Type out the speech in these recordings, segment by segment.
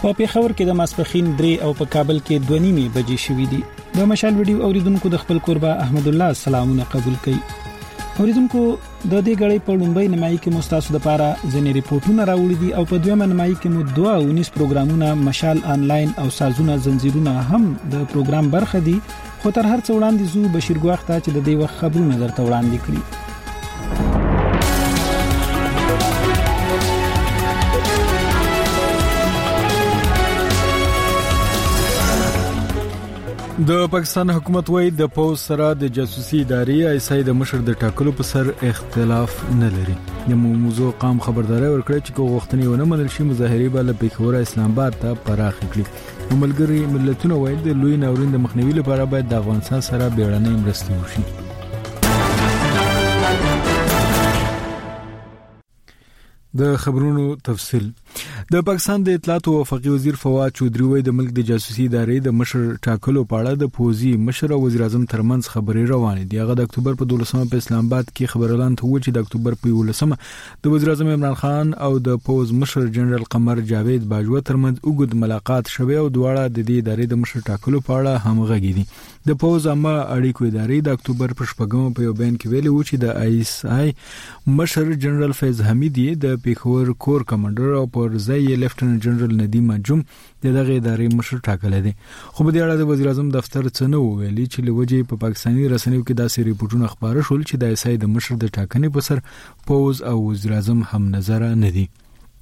په پیښور کې د ماسپخین 3 او په کابل کې 2:30 بجې شوې دي. د مشال ویډیو اوریدونکو د خپل قربا احمد الله سلامونه قبول کړي. اوریدونکو د دې غړي په لومړی نیمایي کې مستاسو د پاره ځینې ریپورتونه راوړي دي او په دویمه نیمایي کې مو 2:19 پروګرامونه مشال آنلاین او سازونه زنجیرونه هم د پروګرام برخه دي. خو تر هر څه وړاندې زو بشیر ګواخ ته چې د دې وخت خبرونه درته وړاندې کړي. د پاکستان حکومت وايي د پوز سره د جاسوسي ادارې ایسای د مشر د ټاکلو په سر اختلاف نه لري. د موضوع قام خبرداري ورکړه چې کوم غوښتنې ونه منل شي مظاهره به له پیښور اسلام آباد ته پراخ کړي. ملګری ملتونه وايي د لوی ناورین د مخنیوي لپاره باید د افغانستان سره بیړنۍ مرستې وشي. د خبرونو تفصیل. د پاکستان د اطلاعات او وفاقي وزیر فواد چودري وایي د ملک د جاسوسي ادارې د مشر ټاکلو په اړه د پوزي مشر او وزیر اعظم ترمنځ خبرې روانې دي. هغه د اکتوبر په 12 په اسلام آباد کې خبرلان ته و چې د اکتوبر په 11 د وزیر اعظم عمران خان او د پوز مشر جنرال قمر جاوید باجوه ترمنځ اوږد ملاقات شوه او دواړه د دې ادارې د مشر ټاکلو په اړه همغږي دي. د پوز عامه اړیکو ادارې د اکتوبر په 14 په یو بیان کې ویلي و چې د آی اس آی مشر جنرال فیض حمیدی د پیښور کور کمانډر او پر ځای لیفټننټ جنرال ندیم جم دغه ادارې مشر ټاکل دي. خو په دې اړه د وزیر اعظم دفتر څخه نو ویلي چې لوجې په پاکستاني رسنیو کې داسې ریپورتونه خبره شول چې د آی اس آی د مشر د ټاکنې په سر پوز او وزیر اعظم هم نظر نه دي.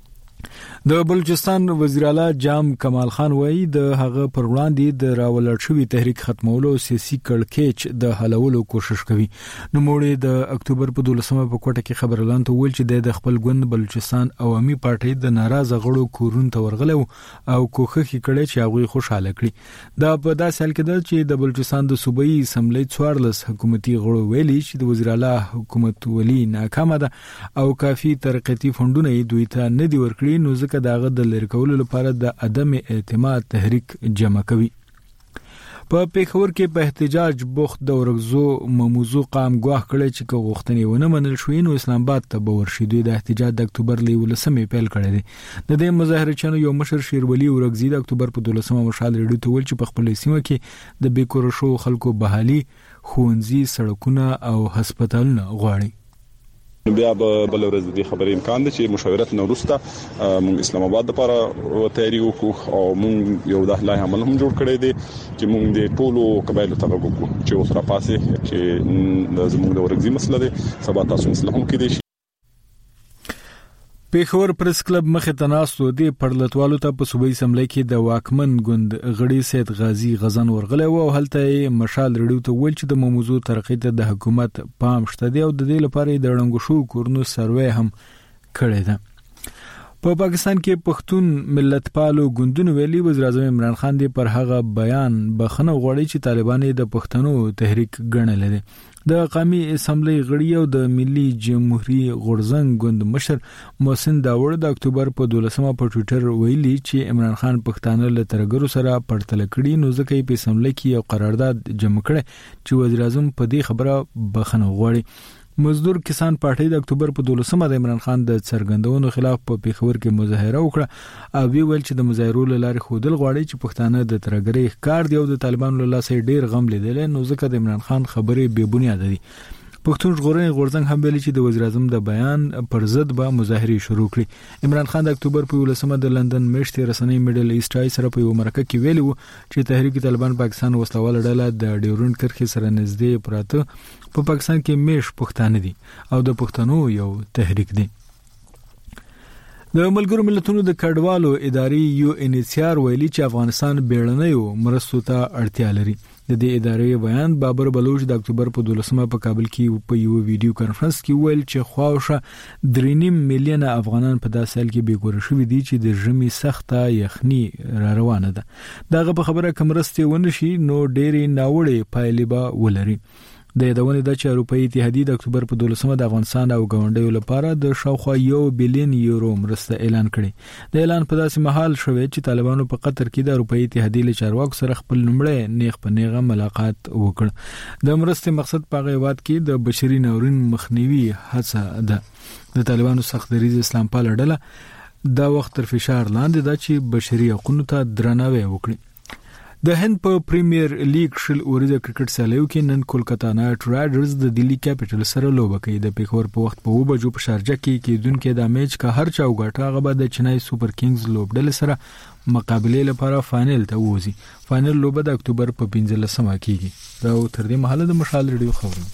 د بلوچستان وزیر اعلی جام کمال خان وایي د هغه پر وړاندې د راولړ شوی تحریک ختمولو سیاسي کړکېچ د حلولو کوشش کوي. نو موږ د اکتوبر په 12 په کوټه کې خبرلان ته ویل چې د خپل ګوند بلوچستان عوامي پارټي د ناراضه غړو کورون ته ورغلو او کوښښ کړي چې هغه خوشاله کړي. دا په داسې حال کې ده چې د بلوچستان د صوبایي اسمبلی 14 حکومتي غړو ویلي چې د وزیر اعلی حکومت ولی ناکامه ده او کافي ترقیتي فندونه یې دوی ته نه دی ورکړي. نو ځکه داغه د لری کولو لپاره د عدم اعتماد تحریک جمع کوي. په پیښور کې په احتجاج بوخت د ورغزو موضوع قام ګواښ کړي چې غوښتنې ونه منل شوې نو اسلام آباد ته به ورشي. دوی د احتجاج د اکتوبر ل 11 پیل کړی دی. د دې مظاهره چانو یو مشر شیرولی ورغزي د اکتوبر په 12 مشال ریډیو ته ویل چې په خپل سیمه کې د بیکور شو خلکو بحالي خوندزي سړکونه او هسپتالونه غواړي. بیا به بل ورځ د خبرې امکان دی چې مشاورت نو وروسته موږ اسلام آباد لپاره تیاری وکړو او موږ یو د لای عمل هم جوړ کړی دی چې موږ د ټولو قبایلو ته وګورو چې اوس را پاسه چې زموږ د ورغزي مسله ده سبا تاسو مسله هم کې دي. پیښور پریس کلب مخه تناستو دی پړلتوالو ته په صوبایي اسمبلی کې د واکمن ګوند غړي سید غازی غزن ورغله او هلته مشال ریډیو ته ویل چې د موضوع ترقی ته د حکومت پام شته دی او د دې لپاره د رنګو شو کورنو سروې هم کړی ده. په پاکستان کې پښتون ملت پالو ګوندونو ویلي وزیر اعظم عمران خان دی پر هغه بیان بخنه غوړي چې طالبان د پښتنو تحریک ګڼل دي. د قومي اسمبلی غړي او د ملي جمهوریت غورزنګ ګوند مشر محسن داوړ د اکتوبر په 12 په ټوئیټر ویلي چې عمران خان پښتانه له ترګرو سره پړتل کړي نو ځکه په اسمبلی کې یو قرارداد جمع کړي چې وزیر اعظم په دې خبره بخنه غواړي. مزدور کسان پارټي د اکتوبر په 12 د عمران خان د څرګندونو خلاف په پیښور کې مظاهره وکړه او ویل چې د مظاهرو لاره خودل غواړي چې پښتانه د ترګرۍ ښکار دی او د طالبانو له لاسه ډیر غم لیدل نو ځکه د عمران خان خبرې بې بنیاد دي. پښتون ژغورنې غورځنګ هم ویلي چې د وزیر اعظم د بیان پر ضد به مظاهرې شروع کړي. عمران خان د اکتوبر په 11 د لندن میشتې رسنۍ میډل ایسټ آی سره په یو مرکه کې ویلي و چې تحریک طالبان پاکستان وسلواله ډله د ډیورنډ کرښې سره نږدې پراته په پاکستان کې میش پښتانه دي او د پښتنو یو تحریک دی. د ملګرو ملتونو د کډوالو ادارې یو انیسیار ویلي چې افغانستان بیړنیو مرستو ته اړتیا لري. د دې ادارې بیان بابر بلوچ د اکتوبر په 12 په کابل کې په یو ویډیو کانفرنس کې ویل چې خواوشه 3.5 میلیونه افغانان په داسې حال کې بیګور شوي دي چې د ژمي سخته یخني را روانه ده. دغه په خبره کمرستې ونشي نو ډېری ناوړې پایلې به ولري. د یادونه ده چې اروپאי اتحادیه د اکتوبر په 12 د افغانستان او ګاونډیو لپاره د شاوخوا 1 بلین یورو مرسته اعلان کړي. د اعلان په داسې مهال شوه چې طالبانو په قطر کې د اروپאי اتحادیه له چارواکو سره خپل نمبر نیغ په نیغه ملاقات وکړ. د مرستې مقصد په غیبات کې د بشري ناورین مخنیوي هڅه ده. د طالبانو سخت دریځ اسلام پال ډله دا وخت تر فشار لاندې دا چې بشري حقوقو ته درناوی وکړي. د هند په پریمیر لیګ شل اوريزه کرکټ سیالیو کې نن کولکتا نایټ رایډرز د دلی کیپټل سره لوبه کوي. د پیښور په وخت په 2 بجو په شارجه کې کېدونکو د میچ کا هر چا وګټه هغه د چنای سوپر کینګز لوبډل سره مقابله لپاره فائنل ته وځي. فائنل لوبه د اکتوبر په 15مه کېږي. دا تر دې مهاله د مشال ریډیو خبرونه.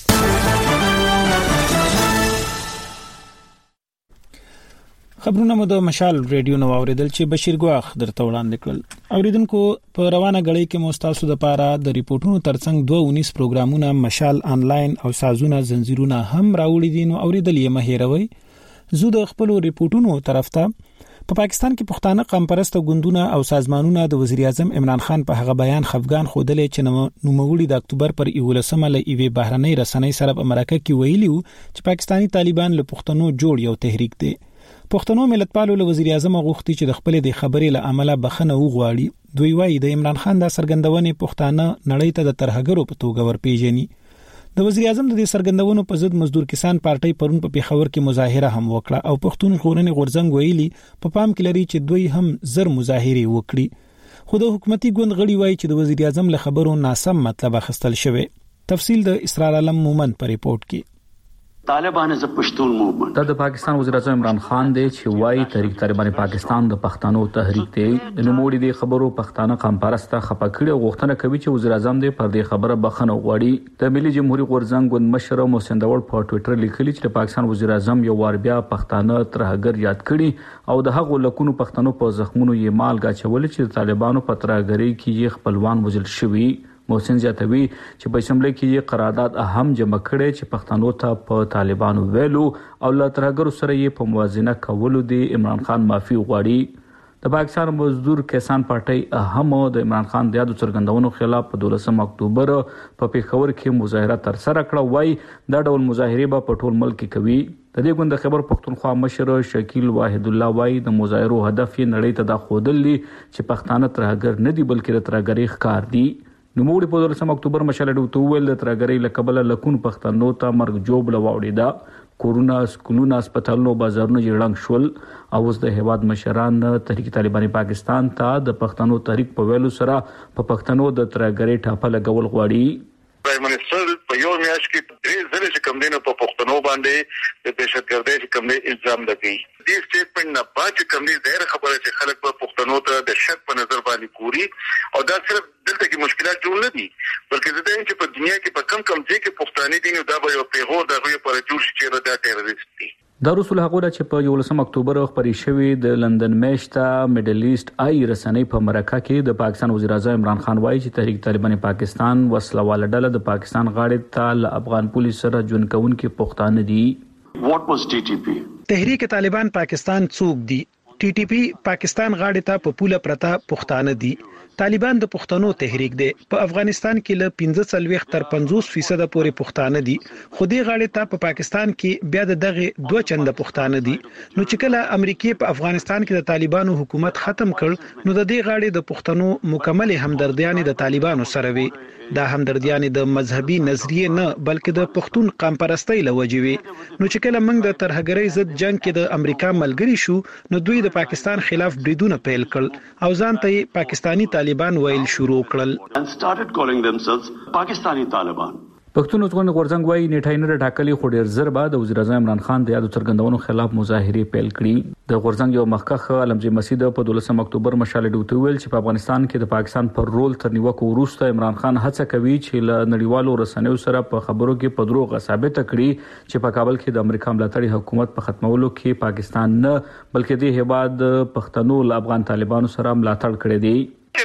خبرونه مو د مشال ریډیو نو اوریدل چې بشیر ګواخ درته وړاندې کړل. اوریدونکو په روانه غړي کې مستاسو د پاره د ریپورتونو ترڅنګ 219 پروګرامونه مشال آنلاین او سازونه زنجیرونه هم راوړي دي. نو اوریدل یې مهیروي. زه د خپل ریپورتونو طرف ته په پاکستان کې پښتانه قومپرست ګوندونه او سازمانونه د وزیر اعظم عمران خان په هغه بیان خفګان خودلې چې نوموړي د اکتوبر پر 11مه له ایوي بهرنۍ رسنۍ سره په امریکا کې ویلیو چې پاکستانی طالبان له پښتنو جوړ یو تحریک دی. پښتنو ملتپالو له وزیر اعظم غوښتي چې د خپل د خبرې له عمله بخنه وغواړي. دوی وايي د عمران خان د سرګندونې پښتانه نړۍ ته د ترهګرو په توګه ورپیژني. د وزیر اعظم د سرګندونو په ضد مزدور کسان پارټي پرون په پیښور کې مظاهره هم وکړه او پښتون ژغورنې غورځنګ ویلي په پام کې لري چې دوی هم زر مظاهره وکړي. خو د حکومتي ګوند غړي وایي چې د وزیر اعظم له خبرو ناسم مطلب اخیستل شوی. تفصیل د اسرار علم مومن په ریپورت کې. طالبان از پښتون موومنت د پاکستان وزیر اعظم عمران خان دی چې وايي تحریک طالبان پاکستان د پښتنو تحریک دی. د نوموړي د خبرو پښتانه قومپرسته خپکړي او غوښتنه کوي چې وزیر اعظم دی پر دې خبره بخنه وغواړي. د ملي جمهوریت غورځنګ ګوند مشر محسن داوړ په ټوئیټر لیکلي چې د پاکستان وزیر اعظم یو وار بیا پښتانه ترهګر یاد کړي او د هغو لکونو پښتنو په زخمونو یې مالګه چول چې د طالبانو په ترهګرۍ کې یې خپلوان وژل شوي. محسن زیاتوي چې په اسمبلی کې یې قرارداد اهم جمع کړي چې پښتنو ته په طالبانو ویلو او له ترهګرو سره یې په موازنه کولو دی عمران خان معافي غواړي. د پاکستان مزدور کسان پارټي اهم د عمران خان د یادو څرګندونو خلاف په 12 اکتوبر په پیښور کې مظاهره تر سره کړه. وای دا ډول مظاهره به په ټول ملک کې کوي. د دې ګوند خبر پښتونخوا مشر شکیل واحد الله وای د مظاهرو هدف یې نړۍ ته دا خودلی چې پښتانه ترهګر نه دي بلکې د ترهګری ښکار دي. نوموړي په 12 اکتوبر مشاله ډوته ویل د ترهګری لکبل لکون پښتنو ته مرګ جوړ لواوړي دا کورونا سکولونه هسپتالونو بازارونو جوړنګ شول او اوس د هیواد مشران تحریک طالبان پاکستان ته د پښتنو تحریک په ویلو سره په پښتنو د ترهګری ټاپه لګول غواړي. پرایم منسٹر په یو میاشت کې درې ځله چې کم دینه په پښتنو باندې د دهشتګردۍ چې کم دی الزام لګي. دې سټیټمنټ نه پاتې کم دی ظاهر خبره چې خلک په پښتنو ته د شک په نظر باندې ګوري او دا صرف دلته کې مشکلات جوړ نه دي بلکې زه دا چې په دنیا کې په کم ځای کې پښتانه دي نو دا به یو پیغور د غوي پر جوړ شي چې دا ټیرریست دي. د رسول حقوق چې په 11 اکتوبر خبري شوې د لندن میشته میډل ایست آی رسنۍ په امریکا کې د پاکستان وزیر اعظم عمران خان وایي چې تحریک طالبان پاکستان وسلواله ډله د پاکستان غاړې ته له افغان پولیس سره جون کوونکې پښتانه دي. What was TTP؟ تحریک طالبان پاکستان څوک دي؟ TTP پاکستان غاړې ته په پوله پرتا پښتانه دي. طالبان د پښتنو تحریک دی. په افغانستان کې له 15 تر 50% پورې پښتانه دي. خو دې غاړې ته په پاکستان کې بیا دغه 2 چنده پښتانه دي. نو چې کله امریکای په افغانستان کې د طالبانو حکومت ختم کړ نو د دې غاړې د پښتنو مکمل همدردیان د طالبانو سره وي. دا همدردیان د مذهبي نظریه نه بلکې د پښتون قوم پرستی لوجې وي. نو چې کله موږ د ترهګرۍ ضد جنگ کې د امریکا ملګری شو نو دوی د پاکستان خلاف بریدونه پیل کړل او ځان ته پاکستانی طالبان ویل شروع کړل. and started calling themselves Pakistani Taliban. پښتون ژغورنې غورځنګ وايي نیټه نه ټاکلي خو ډیر زر بعد د وزیر اعظم عمران خان د یادو څرګندونو خلاف مظاهره پیل کړي. د غورځنګ یو مخکخ علمجي مسعود په 12 اکتوبر مشاله ډوته ویل چې په افغانستان کې د پاکستان پر رول تر نیوکو وروسته عمران خان هڅه کوي چې له نړیوالو رسنیو سره په خبرو کې په دروغ ثابت کړي چې په کابل کې د امریکا ملاتړي حکومت په ختمولو کې پاکستان نه بلکې د هیواد پښتنو له افغان طالبانو سره ملاتړ کړی دی.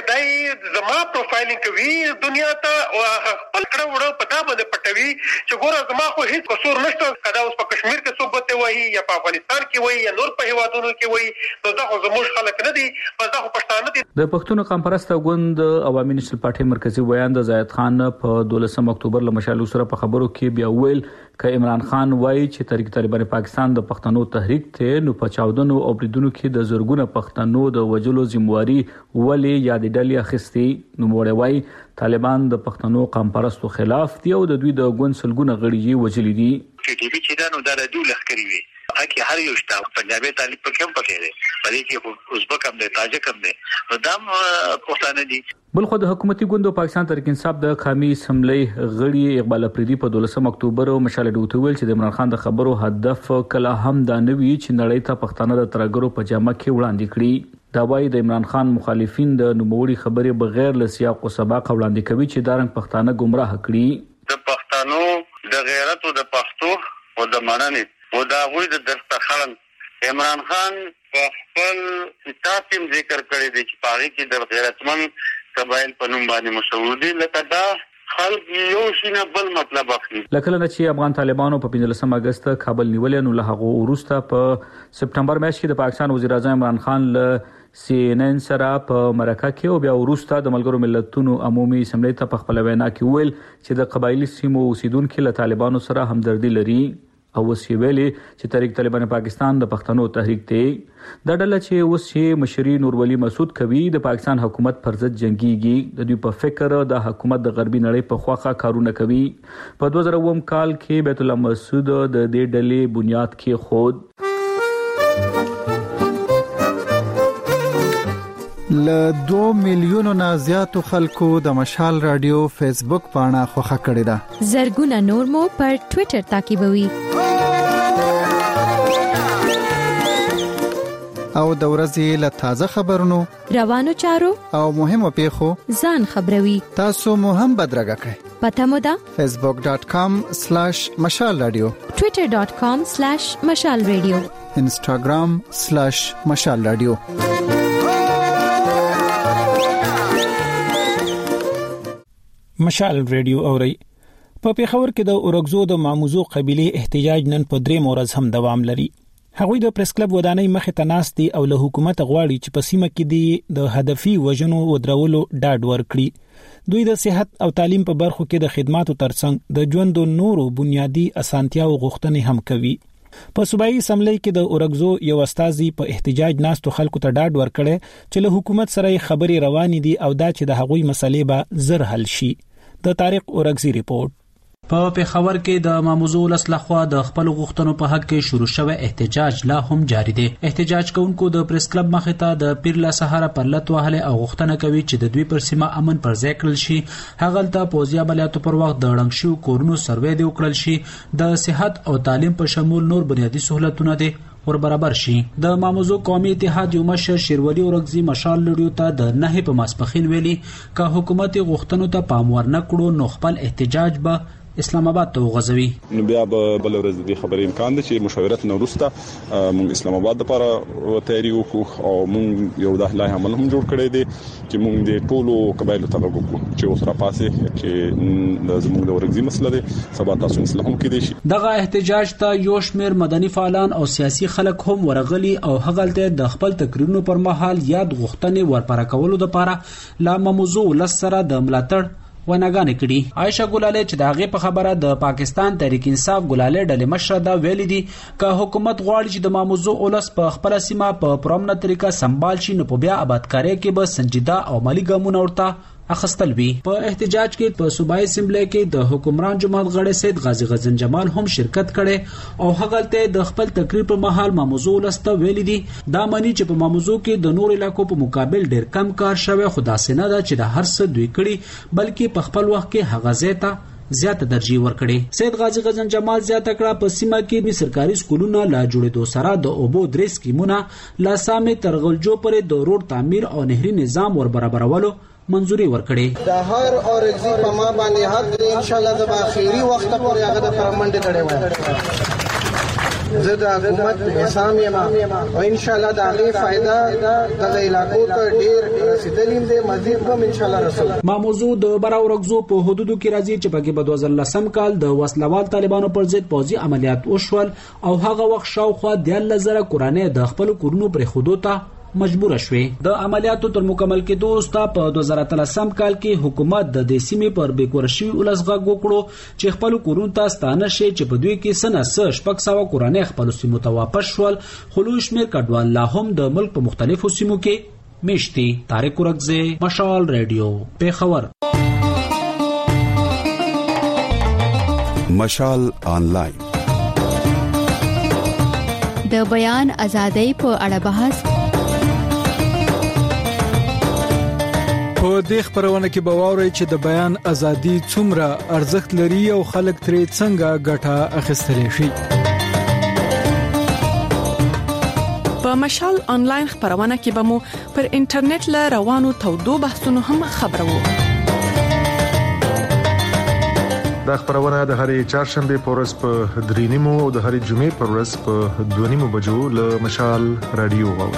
زما پروفایلینګ کوي دنیا ته او خپل کړه وړو پتا باندې پټوي چې ګوره زما خو هیڅ قصور نشته کدا اوس په کشمیر کې څوک بته وایي یا په افغانستان کې وایي یا نور په هیوادونو کې وایي نو دا خو زموږ خلک نه دي بس دا خو پښتانه دي. د پښتون قوم پرسته ګوند عوامي نېشنل پارټي مرکزی ویان د زاید خان په 12 اکتوبر له مشالو سره په خبرو کې بیا ویل ک عمران خان وایي چې تحریک طالبان پاکستان د پښتنو تحریک ته نو په چاودنو او بریدونو کې د زورګونه پښتنو د وجلو ذمہواری ولې یاد ډلې اخیستي. نو موږ وایي طالبان د پښتنو قوم پرستو خلاف دی او د دوی د ګوند سلګونه غړي وجلي دي. ټي ټي پی چې دا نو د دوه لخرې وي هغه هر یو شته پنجابي طالب په کوم پکې دی په دې کې ازبک هم دی تاجک هم دی دام پښتانه دي. بلخو د حکومتي ګوندو پاکستان تحریک انصاف د قومي اسمبلی غړي اقبال افریدي په 12 اکتوبر مشال ډوته ویل چې د عمران خان د خبرو هدف کله هم دا نه وی چې نړۍ ته پښتانه د ترګرو په جامه کې وړاندې کړي. دا وايي د عمران خان مخالفین د نوموړي خبرې بغیر له سیاق او سباق وړاندې کوي چې دارنګ پښتانه گمراه کړي. د پښتنو د غیرت او د پښتو او د ماننې او د غوي د دستخړن عمران خان په خپل کتاب کې ذکر کړی دی چې پاره کې د غیرتمن قبایل په نوم باندې مشهور دي لکه دا خلک یو شینه بل مطلب اخلي. لکه چې افغان طالبانو په 15 اگست کابل نیولې نو له هغه وروسته په سپټمبر میاشت کې د پاکستان وزیر اعظم عمران خان له CNN سره په مرکه کې او بیا وروسته د ملګرو ملتونو عمومي اسمبلی ته په خپل وینا کې ویل چې د قبایلی سیمو اوسیدونکو له طالبانو سره همدردي لري او وسې ویلي چې تحریک طالبان پاکستان د پښتنو تحریک دی. د ډله چې اوس مشري نور ولی مسعود کوي د پاکستان حکومت پر ضد جنگيږي د دوی په فکر د حکومت د غربي نړۍ په خواخه کارونه کوي. په 2009 کال کې بیت الله مسعود د دې ډلې بنیاد کې خود ل 2 میلیونو نه زیاتو خلکو د مشال رادیو فیسبوک پاڼه خوښه کړې ده. زرګونه نور مو پر ټوئیټر تعقیبوي او د ورځې له تازه خبرونو روانو چارو او مهمو پیښو ځان خبروي. تاسو مو هم بدرګه کړئ. پته مو ده facebook.com/مشال رادیو twitter.com/مشال رادیو instagram/مشال رادیو. مشال رادیو اوري په پیښور کې د اورګزو د ماموزو قبيله احتجاج نن په 3 ورځ هم دوام لري. هغوی د پریس کلب ودانۍ مخې ته ناست دي او له حکومت غواړي چې په سیمه کې د هدفي وژنو ودرولو ډاډ ورکړي. دوی د صحت او تعلیم په برخو کې د خدماتو ترڅنګ د ژوند نورو بنیادی اسانتیاو غوښتنې هم کوي. په صوبایي اسمبلی کې د اورګزو یو استازي په احتجاج ناستو خلکو ته ډاډ ورکړي چې له حکومت سره خبرې روانې دي او دا چې د هغوی مسلې به زر حل شي. د طارق اورګزي ریپورت. په پیښور کې د ماموزو لسلخوا د خپل غوښتنو په حق کې شروع شوی احتجاج لا هم جاری دی. احتجاج کوونکو د پریس کلب مخې ته د پیر له سهار پر لټ وهله او غوښتنه کوي چې د دوی پر سیمه امن پر ځای کړل شي. هغه ته پوزي عملیاتو پر وخت د ړنګ شو کورونو سروې دی وکړل شي. د صحت او تعلیم په شمول نور بنیادی سہولتونه دي ور برابر شي. د ماموزو قومي اتحاد یو مشر شیرولی اورګزي مشال لړیو ته د نه په ماسپخین ویلي که حکومت غوښتنو ته پام ورنه کړو نو خپل احتجاج به اسلام آباد ته وغځوي. نو بیا به بل ورځ د خبرې امکان دی چې مشاورت نو وروسته موږ اسلام آباد لپاره تیاری وکړو او موږ یو د لایحه عمل هم جوړ کړی دی چې موږ د ټولو قبایلو ته وګورو چې اوس را پاسه چې زموږ د ورګزي مسله دی سبا تاسو اسلام کې دي شي. دغه احتجاج ته یو شمېر مدني فعالان او سیاسي خلک هم ورغلي او هغه د خپل تقریرونو پر مهال یاد غوښتنې ورپاره کولو لپاره لا ماموزو لسره د ملاتړ ونګانې کړي. عائشہ ګلاله چې داغه په خبره د پاکستان تحریک انصاف ګلاله ډلې مشر دا ویل دي چې حکومت غواړي چې د ماموزو اولس په خپل سیمه په پرامنه طریقه سمبال شي نو په بیا آبادکاري کې به سنجیده او مالی ګامونه ورته اخستل وی. په احتجاج کې په صوبایي اسمبلی کې د حکمران جماعت غړي سید غازی غزن جمال هم شرکت کړي او هغه ته د خپل تقریر په مهال ماموزو لسته ویل دي دا معنی چې په ماموزو کې د نور علاقو په مقابل ډیر کم کار شوی خدا سينه ده چې د هر څه دوی کړي بلکې په خپل وخت کې هغه زیاته ترجیح ورکړي. سید غازی غزن جمال زیاته کړه په سیمه کې د سرکاري سکولونو لا جوړېدو سره د اوبو درې سکیمونه لا سامې ترغلجو پرې د روډ تعمیر او نهري نظام ور برابرولو منظوري ورکړي. د هر اورګزي په ما باندې حق دی ان شاء الله د اخیری وخت پورې هغه د پرمنډ کړي وای. زه د حکومت نظام یم او ان شاء الله د هغه فائدہ د علاقو ته ډیر رسیدلیم دی مزید هم ان شاء الله رسول. ماموزو د برا اورګزو په حدودو کې راځي چې پکې په 2010 کال د وسلوال طالبانو پر ضد پوځي عملیات وشول او هغه وخت شاوخوا 10000 کورانه د خپل کورونو پر خودو ته مجبور شوه. د عملیاتو تر مکمل کېدو وروسته په 2013 کال کې حکومت د دې سیمې پر بیکورشي ولسغه وکړو چې خپل کورون ته ستانه شي چې په دوی کې سنه شپږ سو کورانه خپل سیمو ته واپس شول. خلوش میر کډوال لا هم د ملک په مختلفو سیمو کې میشتي. طارق اورګزي مشال رادیو پیښور. مشال آنلاین د بیان ازادۍ په اړه بحث. په دې خبرونه کې به واورئ چې د بیان ازادي څومره ارزښت لري او خلک ترې څنګه ګټه اخیستلی شي. په مشال آنلاین خبرونه کې به مو پر انټرنیټ له روانو تودو بحثونو هم خبرو. دا خبرونه د هرې چهارشنبه په ورځ په 3:30 او د هرې جمعې په ورځ په 2:30 بجو له مشال رادیو واورئ.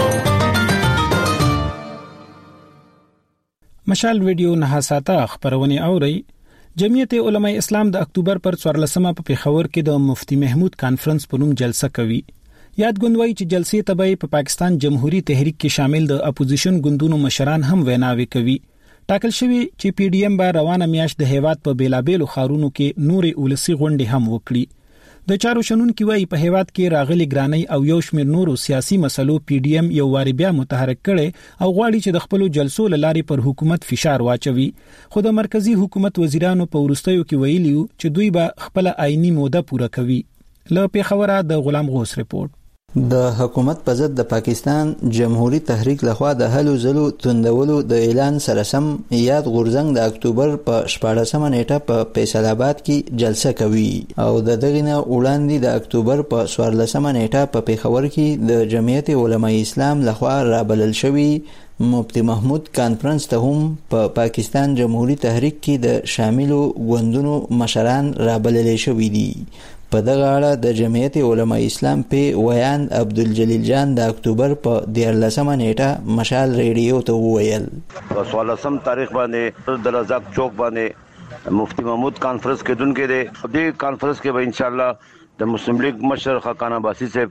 مشال ویډیو نه ساته خبرونه اوري. جمعیت علماء اسلام د اکتوبر پر 14مه په پیښور کې د مفتی محمود کانفرنس په نوم جلسه کوي. یادګوندوي چې جلسې ته په پاکستان جمهوریت تحریک کې شامل د اپوزیشن ګوندونو مشران هم ویناوي کوي. ټاکل شوی چې پی ډی ایم به روانه میاشت د هیواد په بیلابېلو خارونو کې نورې ولسی غونډې هم وکړي. د چارو شنونکو وايي په هیواد کې راغلي ګرانۍ او یو شمېر نورو سیاسي مسلو پی ډی ایم یو واری بیا متحرک کړي او غواړي چې د خپل جلسو لاري پر حکومت فشار واچوي. خو د مرکزی حکومت وزیرانو په ورستیو کې ویلیو چې دوی به خپل آئینی موده پوره کوي. له پیښوره د غلام غوث رپورټ. د حکومت په ضد د پاکستان جمهوریت تحریک لخوا د هلو زلو توندولو د اعلان سره سم یاد غورځنګ د اکتوبر په 14مه نیټه په فیصل آباد کې جلسه کوي او د دغه نه وړاندې د اکتوبر په 14مه نیټه په پیښور کې د جمعیت علماء اسلام لخوا رابلل شوی مفتی محمود کانفرنس ته هم په پاکستان جمهوریت تحریک کې د شاملو ګوندونو مشران رابلل شوی دي. په دغه اړه د جمعیت علماء اسلام په ویان عبدالجلیل جان د اکتوبر په 14مه نیټه مشال ریډیو ته وویل. په 14 تاریخ باندې د رزاق چوک باندې مفتی محمود کانفرنس کې دونکو دي. دې کانفرنس کې به ان شاء الله د مسلم لیگ مشر خاقان عباسی صاحب،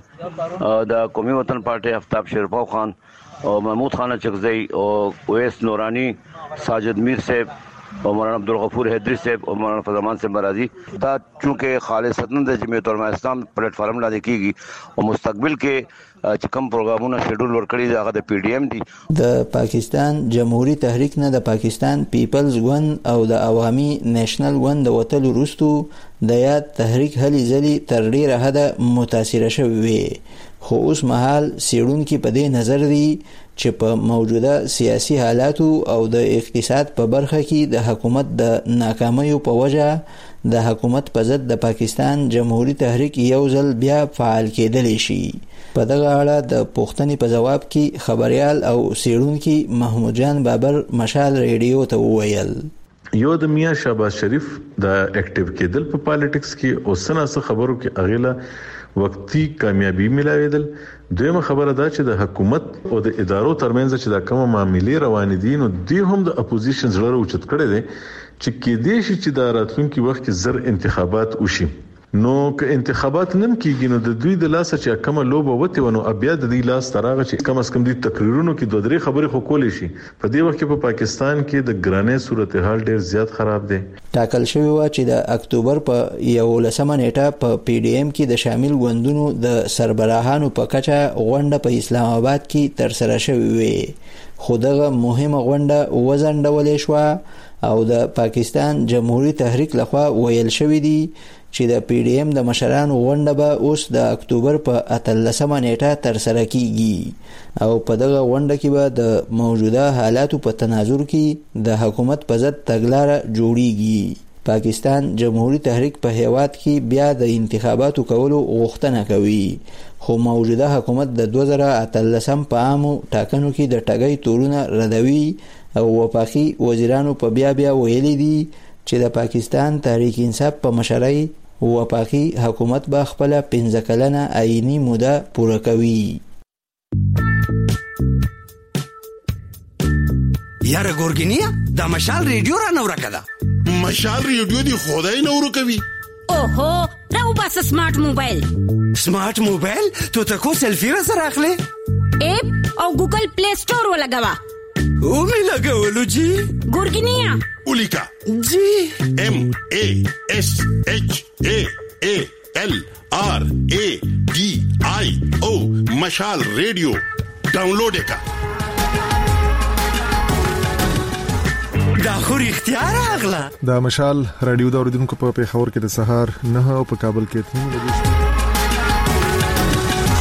د قومي وطن پارټي افتاب شیرپاو خان او محمود خان چکزئی او اویس نورانی، ساجد میر صاحب او مولانا عبدالغفور حیدری صاحب او مولانا فضلمان صاحب مرادی دا چونکه خالصتاً د جمعیت علماء اسلام پلیټ فارم لاندې کیږي او مستقبل کې چې کوم پروګرامونه شیډول ورکړي هغه د پی ډی ایم دي. د پاکستان جمهوریت تحریک نه د پاکستان پیپلز ګوند او د عوامي نېشنل ګوند د وتلو وروسته د یاد تحریک هلي ځلي تر ډیره حده متاثره شوی وي. خو اوس مهال سیړونکو په دې نظر دي چې په موجوده سیاسي حالاتو او د اقتصاد په برخه کې د حکومت د ناکامیو په وجه د حکومت په ضد د پاکستان جمهوریت تحریک یو ځل بیا فعال کېدلی شي. په دغه اړه د پوښتنې په جواب کې خبريال او سیړونکو محمود جان بابر مشال ریډیو ته وویل. یو د میاں شهباز شریف د اکټیو کېدل په پالیټکس کې اوسنه خبرو کې اغیلا وقتی کامیابی ملاویدل. دویمه خبره دا چې د حکومت او د ادارو ترمنځ چې دا کومه معاملې روانې دي نو دوی هم د اپوزیشن زړه اوچت کړي دي چې کې دې شي چې د راتلونکي وخت کې زر انتخابات وشي. نو که انتخابات نم کیږي نو د دوی د لاس چې کومه لوبه وته ونو بیا د دې لاس تراغه چې کم از کم دې تقریرونو کې دوه درې خبرې خو کولې شي. په دې وخت کې په پاکستان کې د ګرانې صورتحال ډېر زیات خراب دی. ټاکل شوی و چې د اکتوبر په 11مه نیټه په پی ډی ایم کې د شامل ګوندونو د سربراهانو په کچه غونډه په اسلام آباد کې تر سره شوې وي. خو دغه مهمه غونډه وزندولې شو او د پاکستان جمهوریت تحریک لخوا ویل شوی دی چې د پی ډی ایم د مشرانو غونډه به اوس د اکتوبر په 18مه نیټه تر سره کیږي او په دغه غونډه کې به د موجوده حالاتو په تناظر کې د حکومت په ضد تګلارې جوړیږي. پاکستان جمهوریت تحریک په هیواد کې بیا د انتخاباتو کولو غوښتنه کوي. خو موجوده حکومت د 2018 په عامو ټاکنو کې د ټګۍ تورونه ردوي او وفاقي وزیرانو په بیا ویلي دي چې د پاکستان تحریک انصاف په مشرۍ وفاقي حکومت به خپل 15 کلنه آئینی موده پوره کوي. یاره ګورګینیا د مشال ریډیو را نور کړه. مشال ریډیو دی خدای نور کوي. اوهو راو بس سمارټ موبایل. سمارټ موبایل ته تکو سلفي را سره اخلي اپ او ګوګل پلی سٹور ولګوا. او می لګولو جی ګورګینیا اولیکا جی MASHALRADIO مشال ریډیو ډاونلوډ کا. دا خو اختیار اغلا. دا مشال رادیو د اوریدونکو په پیښور کې د سهار 9 او په کابل کې 3 بجې.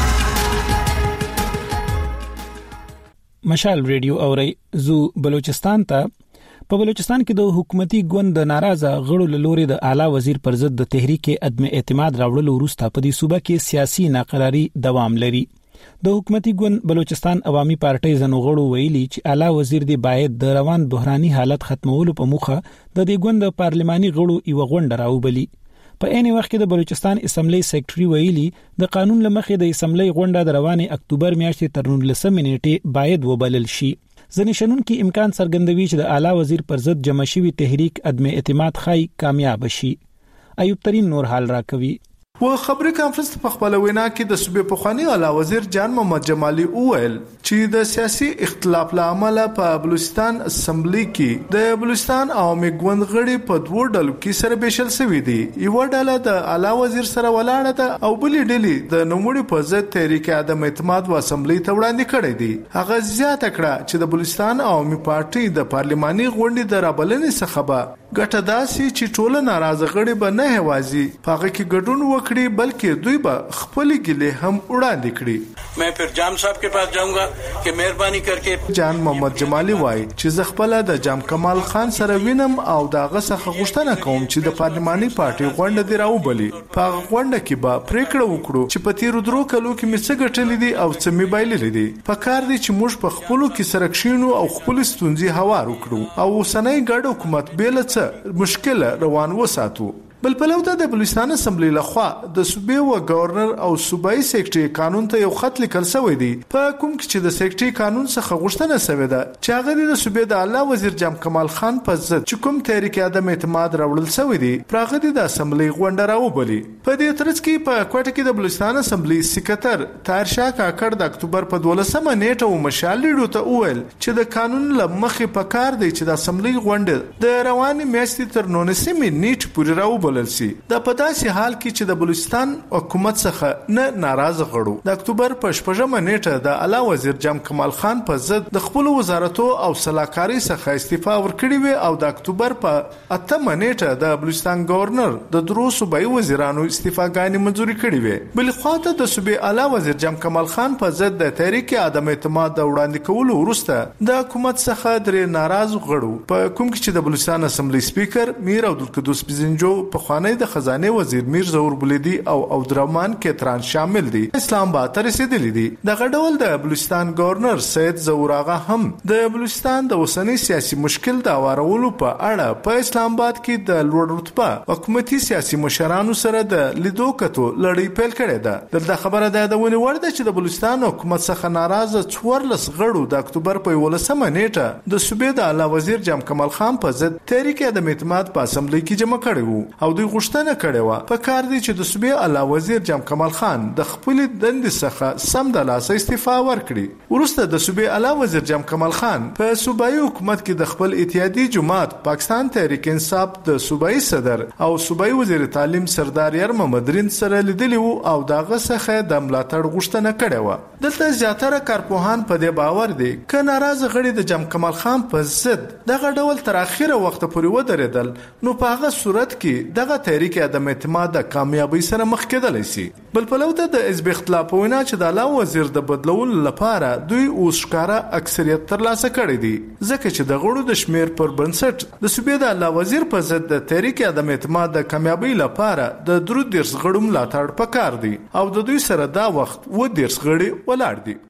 مشال ریډیو اوري زو بلوچستان ته. په بلوچستان کې د حکومتي ګوند د ناراضه غړو له لوري د اعلی وزیر پر ضد د تحریک عدم اعتماد راوړلو وروسته په دې صوبه کې سیاسي ناقراری دوام لري. د حکومتي ګوند بلوچستان عوامي پارټۍ زنو غړو ویلي چې اعلی وزیر دی باید د روان بحراني حالت ختمولو په موخه د دې ګوند پارلماني غړو یو غونډه راوبلي. په عین وخت کې د بلوچستان اسمبلی سیکریټري ویلي د قانون لمخې د اسمبلی غونډه د روانې اکتوبر میاشتې تر 19 نیټې باید وبلل شي. ځنې شنونکو امکان څرګندوي چې د اعلی وزیر پر ضد جمع شوی تحریک عدم اعتماد خای کامیاب شي. ایوب ترين نور حال راکوي. و خبري کانفرنس په خپل وینا کې د صوبې پخوانی اعلی وزیر جان محمد جمالي وویل چې د سیاسي اختلاف لامل په بلوچستان اسمبلی کې د بلوچستان عوامي ګوند غړي په دوه ډلو کې سره بشل شوی دي. یو ډله د اعلی وزیر سره ولاړه ده او بلې ډلې د نوموړي په ضد تحریک عدم اعتماد و اسمبلی ته وړاندې کړي دي. هغه زیاته کړه چې د بلوچستان عوامي پارټي د پارلماني غونډې د رابلنې څخه به ګټه داسي چې ټول ناراضه غړي به نه هوازي هغه کې ګډون وکړي بلکې دوی به خپل ګلې هم وړاندې کړي. मैं फिर जाम साहब के पास जाऊंगा कि मेहरबानी करके. جان محمد جمالي وایي چې زه خپل د جام کمال خان سره وینم او داغه څخه غوښتنه کوم چې د پارلماني پارټي غونډه دی راوبلي. په غونډه کې به پریکړه وکړو چې په تیر درو کلو کې مې څه ګټلې دي او څه مې بایللې دي. په کار دي چې موږ په خپلو کې سره کښینو او خپل ستونزې هوار وکړو او اوسنۍ ګډ حکومت بیل څه مشکل روان وساتو. بل په لوته د بلوچستان اسمبلی لخوا د صوبې و گورنر او صوبایي سیکریټري قانون ته یو خط لیکل شوی دی په کوم کې چې د سیکریټري قانون څخه غوښتنه شوې ده چې هغه د صوبې د اعلی وزیر جام کمال خان په ضد چې کوم تحریک عدم اعتماد راوړل شوی دی پراغه د اسمبلی غونډه راوبلي. په دې ترڅ کې په کوټه کې د بلوچستان اسمبلی سکرټر طاهر شاه کاکړ د اکتوبر په 12 نیټه و مشال لیډو ته وویل چې د قانون لمخې په کار دی چې د اسمبلی غونډه د روانې میاشتې تر 19 نیټه پورې راوبلي دا په داسې حال کې چې د بلوچستان حکومت څخه نه ناراضه غړو د اکتوبر په 14 نیټه د اعلی وزیر جام کمال خان په ضد د خپل وزارتو او صلاحکاری څخه استعفا ورکړي وي او د اکتوبر په 8 نیټه د بلوچستان گورنر د درو صوبایي وزیرانو استعفاګانې منزوري کړې وي. بل خواته د صوبې اعلی وزیر جام کمال خان په ضد د تحریک عدم اعتماد د وړاندې کولو وروسته د حکومت څخه درې ناراض غړو په کوم کې چې د بلوچستان اسمبلی سپیکر میر عبدالقدوس بزنجو په خوانی د خزانه وزیر میر ظهور بلیدی او عبدالرحمن کتران شامل دي. اسلام آباد ته رسیدلی دي. د غډول د بلوچستان گورنر سید ظهور آغا هم د بلوچستان د اوسنۍ سیاسي مشکل د اوارولو په اړه په اسلام آباد کې د لوړ رتبه حکومتي سیاسي مشرانو سره د لیدو کتو لړۍ پیل کړې ده. دلته خبره ده د ونی ورده چې د بلوچستان حکومت څخه ناراضه 14 غړو د اکتوبر په 18 نیټه د صوبې د اعلی وزیر جام کمال خان په ضد تحریک عدم اعتماد په اسمبلی کې جمع کړي وو او دوی غوښتنه کړې و په کار دي چې د صوبې اعلی وزیر جام کمال خان د خپل دندې څخه سم د لاسه استعفا ورکړي. ورسته د صوبې اعلی وزیر جام کمال خان په صوبایي حکومت کې د خپل اتحادیې جماعت پاکستان تحریک انصاف د صوبایي صدر او صوبایي وزیر تعلیم سردار یار محمد رین سره لیدلی وو او دغه څخه د ملاتړ غوښتنه کړې و. دلته زیاتره کارپوهان په دې باور دي ک ناراضه غړي د جام کمال خان په ضد دغه ډول تر اخیره وخت پورې ودرېدل نو په هغه صورت کې دغه تحریک عدم اعتماد د کامیابی سره مخ کېدلی شي. بل په لوته د حزب اختلاف وینا چې د اعلی وزیر د بدلولو لپاره دوی اوس ښکارا اکثریت ترلاسه کړی دي ځکه چې د غړو د شمیر پر بنسټ د صوبې د اعلی وزیر په ضد د تحریک عدم اعتماد د کامیابی لپاره د درو دیرس غړو ملاتړ پکار دي او د دوی سره دا وخت و دیرس غړي ولاړ دي.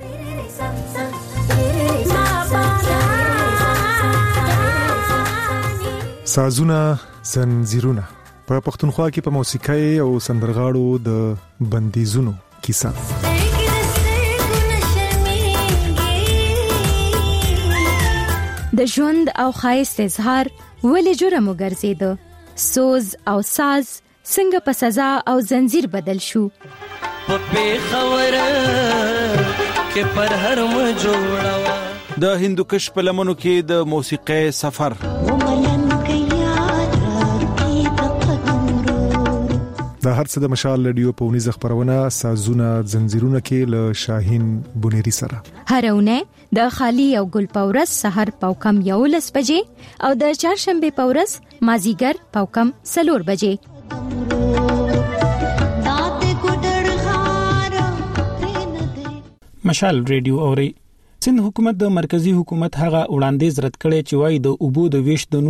سازونه زنجیرونه په پښتونخوا کې په موسیقۍ او سندرغاړو د بندیزونو کیسه. د ژوند او ښایست اظهار ولې جرم وګرځیده؟ سوز او ساز څنګه په سزا او زنجیر بدل شو؟ په خبره کې پر هر م جوړوا د هندوکش په لمنو کې د موسیقۍ سفر. د هر څه د مشال رادیو په ونیز خبرونه سازونه زنجیرونه کې له شاهین بونيري سره هرونه د خالی او ګل پورس سحر پاوکم 11 بجې او د چهارشنبه پورس مازیګر پاوکم 4 بجې. مشال ریډیو اوري سند حکومت د مرکزی حکومت هغه وړاندیز رد کړي چې وايي د اوبو د ویش د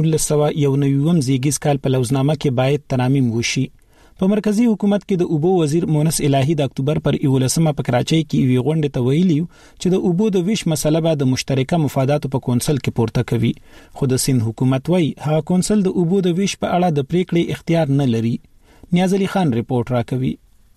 1991 زیږیز کال په لوزنامه کې باید ترامیم وشي. په مرکزی حکومت کې د اوبو وزیر مونس الهی د اکتوبر پر 11 په کراچۍ کې وی غونډه ته ویلي چې د اوبو د ویش مسله به د مشترکه مفاداتو په کونسل کې پورته کوي. خو د سند حکومت وايي هغه کونسل د اوبو د ویش په اړه د پریکړې اختیار نه لري. نیاز علي خان ریپورت راکوي.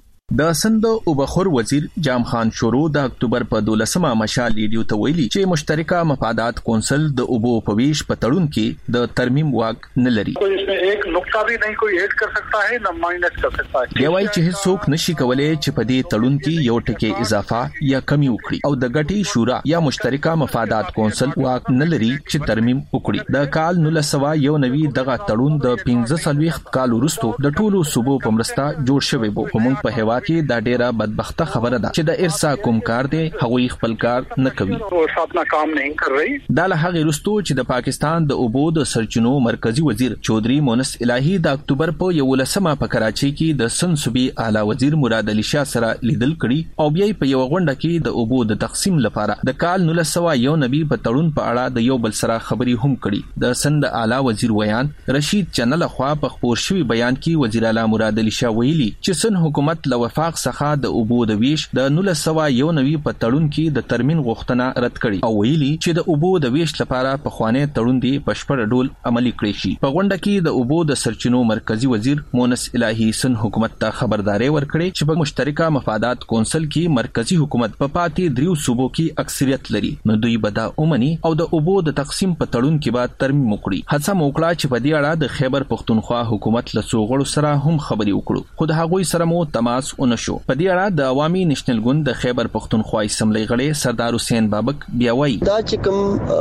د سند اوبخور وزیر جام خان شورو د اکتوبر په 12 مشال ریډیو ته ویلي چې مشترکه مفادات کونسل د اوبو په ویش په تړون کې د ترمیم واک نه لري. کوئی اس میں ایک نقطہ بھی نہیں کوئی ایڈ کر سکتا ہے نہ مائنس کر سکتا ہے. دی وايي چې هیڅوک نشي کولای چې په دې تړون کې یو ټکی اضافه یا کمی وکړي او د ګټي شورا یا مشترکه مفادات کونسل واک نه لري چې ترمیم وکړي. د کال 1991 دغه تړون د 15 کال وروسته د ټولو صوبو په مرسته جوړ شوی وو. موږ په هوا کې دا ډیره بدبخته خبره ده چې د ارسا کوم کار دی هغوی خپل کار نه کوي. وہ اپنا کام نہیں کر رہی. دا له هغه وروسته چې د پاکستان د اوبو د سرچینو مرکزی وزیر چودري مونس الهی د اکتوبر په 11 په کراچۍ کې د سن صوبې اعلی وزیر مراد علي شاه سره لیدل کړي او بیا په یو غونډه کې د اوبو د تقسیم لپاره د کال 1991 په تړون په اړه د یو بل سره خبري هم کړي. د سند اعلی وزیر ویان رشید چنل خوا په خبر شوی بیان کې وزیر اعلی مراد علي شاه ویلي چې سن حکومت له وفاق څخه د اوبو د ویش د 1991 په تړون کې د ترمیم غوښتنه رد کړي او ویلي چې د اوبو د ویش لپاره په خوانه تړون دی پښپړ ډول عملی کړی شي. په غونډه کې د اوبو د سرچینو مرکزی وزیر مونس الهی سن حکومت ته خبرداري ورکړي چې په مشترکه مفادات کونسل کې مرکزی حکومت په پاتې دریو صوبو کې اکثریت لري نو دوی به دا اومني او د اوبو د تقسیم په تړون کې به ترمیم وکړي. هڅه موکړه چې په دې اړه د خیبر پختونخوا حکومت له څوغړو سره هم خبري وکړو خو د هغوی سره مو تماس ونشو. په دې اړه د عوامي نېشنل ګوند د خیبر پختونخوا اسمبلی غړي سردار حسین بابک بیا وایي دا چې کوم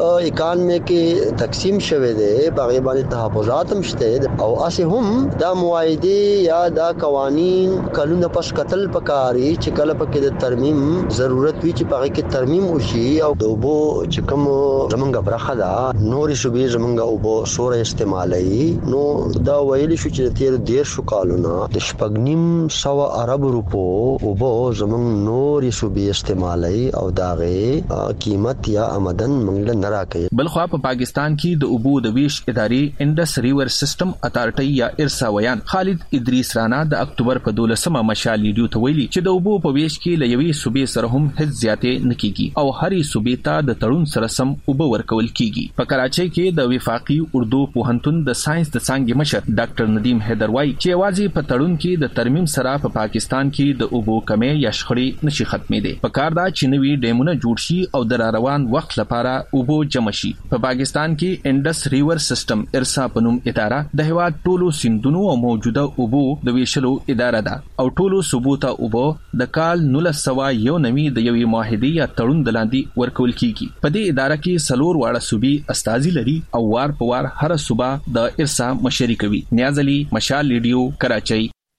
91 کې تقسیم شوه دی باغی باندې تحفظات هم شته او اسه هم دا موایده یا دا قوانین کلونه پس قتل پکاري چې کله پکې د ترمیم ضرورت وي چې پاره کې ترمیم وشي او دوبو چې کوم زمونږ برخه دا نورې صوبې زمونږ اوبو سوره استعمالي نو دا ویل شو چې تیر 1.5 کالونه د شپږنیم 100 ارب روپو اوبو زمونږ نورې صوبې استعمالي او داغه قیمت یا آمدن منګل نه راکړي. بلخوا په پاکستان کې د اوبو د ویش ادارې انډس ریور سیستم اتارټي یا ارسا ویان خالد ادریس رانا د اکتوبر په 12 مشال ریډیو ته ویلي چې د اوبو په ویش کې لوي صوبې سره هم هیڅ زیاتې نه کیږي او هرې صوبې ته د تړون سره سم اوبو ورکول کیږي. په کراچۍ کې د وفاقي اردو پوهنتون د ساينس د څانګې مشر ډاکټر ندیم حیدر وایي چې واځي په تړون کې د ترمیم سره په پاکستان کې د اوبو کمی یا شخړې نشي ختمېدي. په کار دا چې نوي ډیمونه جوړ شي او د روان وخت لپاره اوبو جمع شي. په پاکستان کې انډس ریور سیستم ارسا پنوم اداره د هواد ټولو سیندونو او موجوده اوبو د ویشلو اداره ده او ټولو صوبو ته اوبو د کال 1991 د یوې معاهدې یا تړون د لاندې ورکول کیږي. په دې اداره کې سلور واړه صوبې استازي لري او وار په وار هر صوبه د ارسا مشري کوي. نیاز علي مشال ریډیو کراچۍ.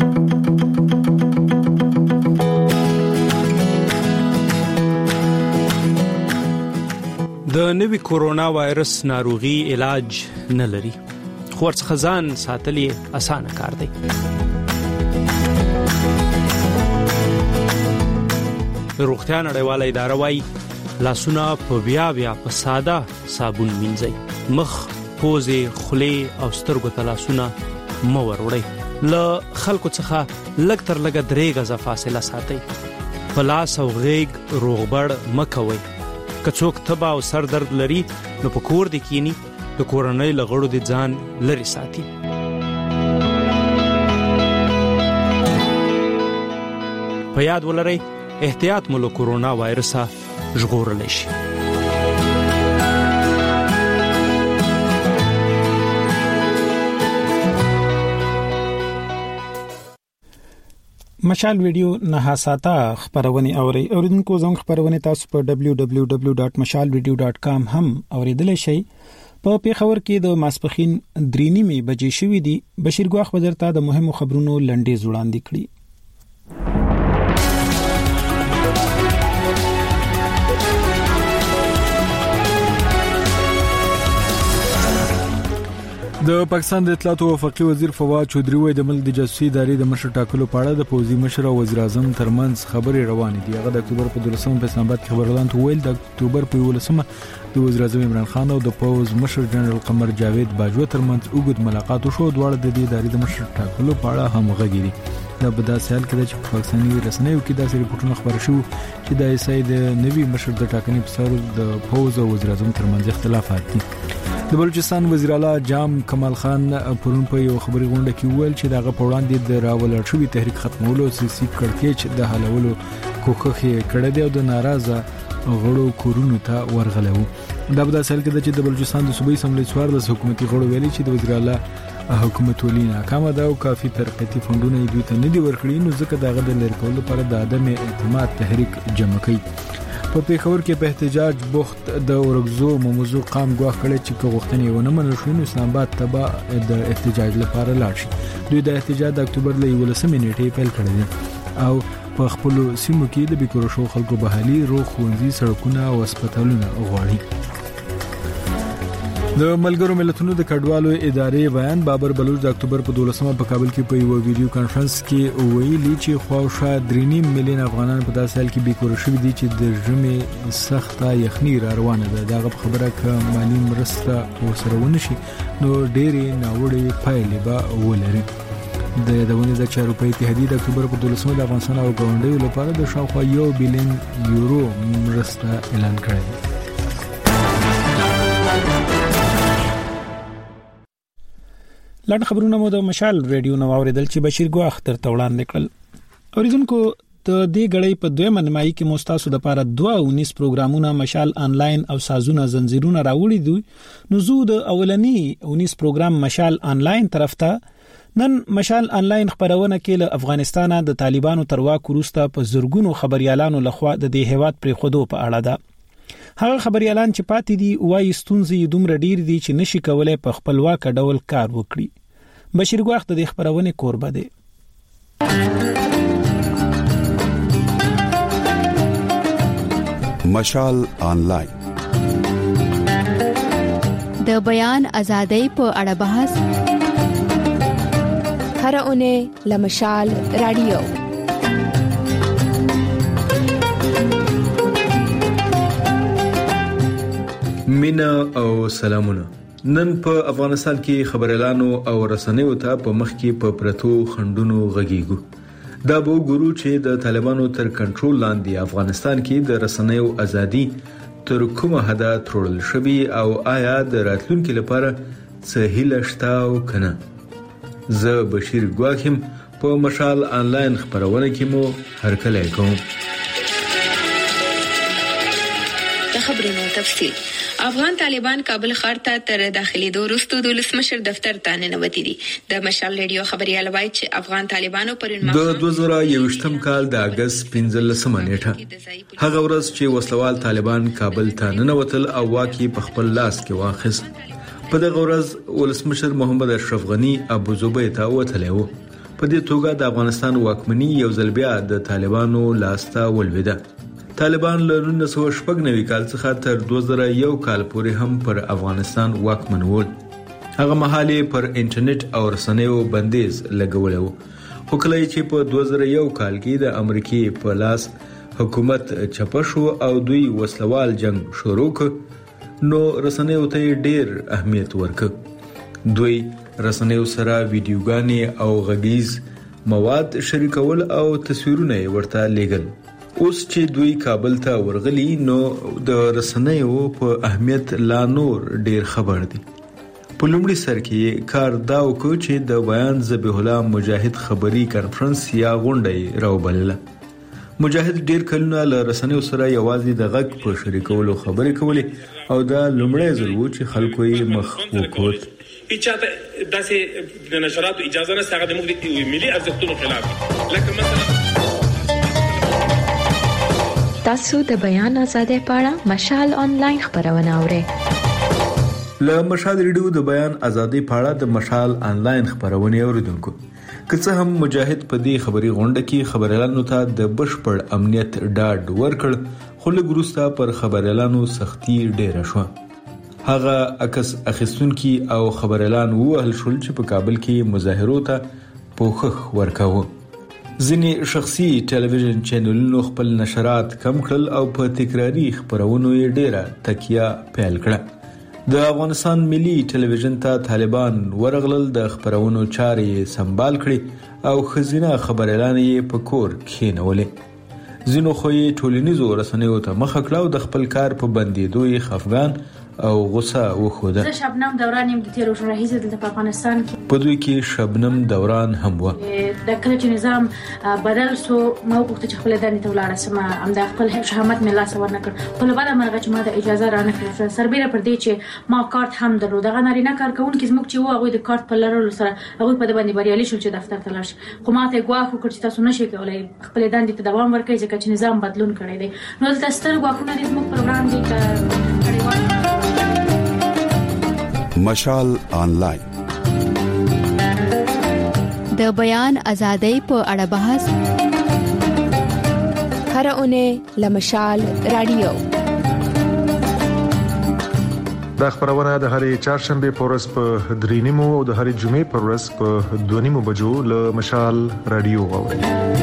د نوي کورونا وایرس ناروغي علاج نه لري خو ورڅخه ځان ساتل یې اسانه کار دی. روغتیا نړیواله اداره وايي لاسونه په بیا په ساده صابون مینځئ. مخ، پوزې، خولې او سترګو ته لاسونه مه وروړئ. له خلکو څخه لږ تر لږه 3 غزه فاصله ساتئ. په لاس او غېږ روغبړ مه کوئ. که څوک تبه او سر درد لري نو په کور دې کینی د کورنۍ له غړو دې ځان لري ساتي. په یاد ولرئ احتیاط مو له کورونا وایرسه ژغورلی شي. مشال ویډیو نه حساته خبرونه اوري اوریدونکو زنګ خبرونه تاسو په www.mashalvideo.com هم اوریدلای شئ. په پیښور کې د ماسپخین 3:30 بجې شوې دي. بشیر ګواخ وزارت د مهمو خبرونو لنډې وړاندې کړي. د پاکستان د اطلاعات او وفاقي وزیر فواد چودري وایي د ملک د جاسوسي ادارې د مشر ټاکلو په اړه د پوزي مشر او وزیر اعظم ترمنځ خبرې روانې دي. هغه د اکتوبر په 12 په اسلام آباد کې خبرلاند ویل د اکتوبر په 11 د وزیر اعظم عمران خان او د پوز مشر جنرال قمر جاوید باجوه ترمنځ اوږد ملاقات وشو. دواړه د دې ادارې د مشر ټاکلو په اړه هم غږیدي. دا په داسې حال کې چې په پاکستاني رسنیو کې داسې ریپورتونه خبر شو چې د ایسای د نوي مشر د ټاکنې په سر د پوز او وزیر اعظم ترمنځ اختلافات دي. د بلوچستان وزیر اعلی جام کمال خان پرون په یو خبري غونډه کې ویل چې دغه په وړاندې د راولر شوی تحریک ختمولو سیاسي کړکېچ د حلولو کوښښ کړی دی او د ناراضه غړو کورونو ته ورغلو. دا په داسې حال کې چې د بلوچستان د صوبایي اسمبلی څوارلس حکومتي غړو ویلي چې د وزیر اعلی حکومت ولې ناکامه ده او کافي ترقیتي فندونه یې دوی ته نه دي ورکړي، نو ځکه دغه د لری کولو لپاره د عدم اعتماد تحریک جمع کوي. په پیښور کې په احتجاج بوخت د اورګزو موضوع قام ګواښ کړي چې غوښتنې ونه منل شي نو اسلام آباد ته د احتجاج لپاره لاړ شي. دوی د احتجاج د اکتوبر ل 11 نیټې پیل کړی دی او په خپل سیمو کې د بیکور شو خلکو بحالي روغ ښوونځي سړکونه او هسپتالونه غواړي. د ملګرو ملتونو د کډوالو ادارې بیان بابر بلوچ د اکتوبر په 12 په کابل کې په یو ویډیو کانفرنس کې ویلي چې خواوشا 3.5 میلیون افغانان په داسې حال کې بیکور شوي دي چې د ژمي سخته یخني را روانه ده. دغه خبره ک مالی مرسته ورسره ونشي نو ډېری ناوړه پایلې به ولري. د یادونې د چارو په اتحادیه د اکتوبر په 12 د افغانستان او ګاونډیو لپاره د شاوخوا 1 بلین یورو مرسته اعلان کړی. لاند خبرونه مو د مشال ریډیو نو اوریدل چې بشیر ګو اختر توړان نکړل. اوریدونکو ته دې غړې په دوه منمایي کې مستاسو د پاره 219 پروګرامونه مشال انلاین او سازونه زنجیرونه راوړي دي. نو زو د اولنی 19 پروګرام مشال انلاین طرف ته نن مشال انلاین خبرونه کې له افغانستان د طالبانو تر واک وروسته په زورګونو خبريالانو لخوا د دې هیواد پر خودو په اړه ده. هغه خبريالان چې پاتې دي وایي ستونزې دومره ډیر دي چې نشي کولای په خپلواک ډول کار وکړي. بشیر ګواخت د خبرونه کوربه دی. مشال انلاین د بیان ازادۍ په اړه بحث هر اونۍ لمشال رادیو. مینا او سلامونه. نن په افغانستان کې خبريالانو او رسنیو ته په مخ کې په پرتو خندونو غږیږو. دا به ګورو چې د طالبانو تر کنټرول لاندې افغانستان کې د رسنیو ازادي تر کومه حد ترول شوی او آیا د راتلونکو لپاره څه هیله شته او کنه. زه بشیر ګواخم په مشال انلاین خبرونه کې مو هرکلی کوم. د خبرونو تفصیل. افغان طالبان کابل ښار ته تر داخلي دورستو د ولسمشر دفتر ته ننوتي دي. د مشال ریډیو خبريال وایي چې افغان طالبانو پرون د 2021م کال د اگست 15 نیټه هغه ورځ چې وسلوال طالبان کابل ته ننوتل او واکي په خپل لاس کې واخیست. په دغه ورځ ولسمشر محمد اشرف غنی ابو زبیر ته وتلیو. په دې توګه د افغانستان واکمني یو ځل بیا د طالبانو لاسته ولويده. طالبان له 1999 کال څخه تر 2001 کال پورې هم پر افغانستان واکمن ول. هغه مهال پر انټرنیټ او رسنیو بندیز لګولو. خو کله چې په 2001 کال کې د امریکای په لاس حکومت چپه شو او دوی وسلوال جنگ شروع کړ نو رسنیو ته ډیر اهمیت ورکړ. دوی رسنیو سره ویډیوګانې او غږیز مواد شریکول او تصویرونه ورته لیږل. اوس چې دوی کابل ته ورغلي نو د رسنیو په اهمیت لا نور ډیر خبر دي. په لومړي سر کې کار دا وکړ چې د بیان ذبیح الله مجاهد خبري کانفرنس یا غونډه راوبلله. مجاهد ډیر کلونه له رسنیو سره یوازې د غږ په شریکولو خبرې کولې او دا لومړی ځل و چې خلکو یې مخ وکوت. هیڅ داسې د نشراتو اجازه نه ستغه د موږ ملي ارزښتونو خلاف لکه مثلا تاسو د بیان ازادۍ په اړه مشال انلاین خبرونه اورئ. له مشال ریډیو د بیان ازادۍ په اړه د مشال انلاین خبرونه اوریدونکو. که څه هم مجاهد په دې خبري غونډه کې خبريالانو ته د بشپړ امنیت ډاډ ورکړ خو له ګروستا پر خبريالانو سختي ډیره شو. هغه عکس اخیستونکي او خبريالان وهل شول چې په کابل کې مظاهرو ته پوښښ ورکاوه. ځینې شخصي ټلویزیون چینلونو خپل نشرات کم کړل او په تکراری خبرونو یې ډیره تکیه پیل کړه. د افغانستان ملي ټلویزیون ته طالبان ورغلل، د خبرونو چارې سمبال کړي او خزینه خبريالان یې په کور کېنولې. ځینو خو یې ټولنیزو رسنیو ته مخه کړه او د خپل کار په بندېدو یې خفګان او غصه وښوده. زه شبنم دوران یم د تیر ورځو راهیسې دلته په افغانستان کې. په دوی کې شبنم دوران هم و. د کله چې نظام بدل سو ما وغوښتل چې خپل دندې ته ولاړ شم، همدا خپل شهامت مې لاس ورنه کړ. په لباده مرغه چې ما د اجازه را نه کړه سربېره پر دې چې ما کارت هم درلود. هغه نارینه کارکونکي زموږ چې وو هغه د کارت په لرلو سره هغه په باندې بریالي شول چې دفتر ته لاړ شي. خو ما ته ګواښ وکړ چې تاسو نشئ کولای خپل دندې ته دوام ورکړئ ځکه چې نظام بدلون کړی دی. نو دلته ستر ګواښونه دي زموږ پروګرام دی مشال آنلاین د بیان ازادۍ په اړه بحث هر اونۍ لمشال رادیو. دا خبرونه د هرې چهارشنبه په ورځ په 3:30 او د هرې جمعې په ورځ په 2:30 بجو له مشال رادیو اورئ.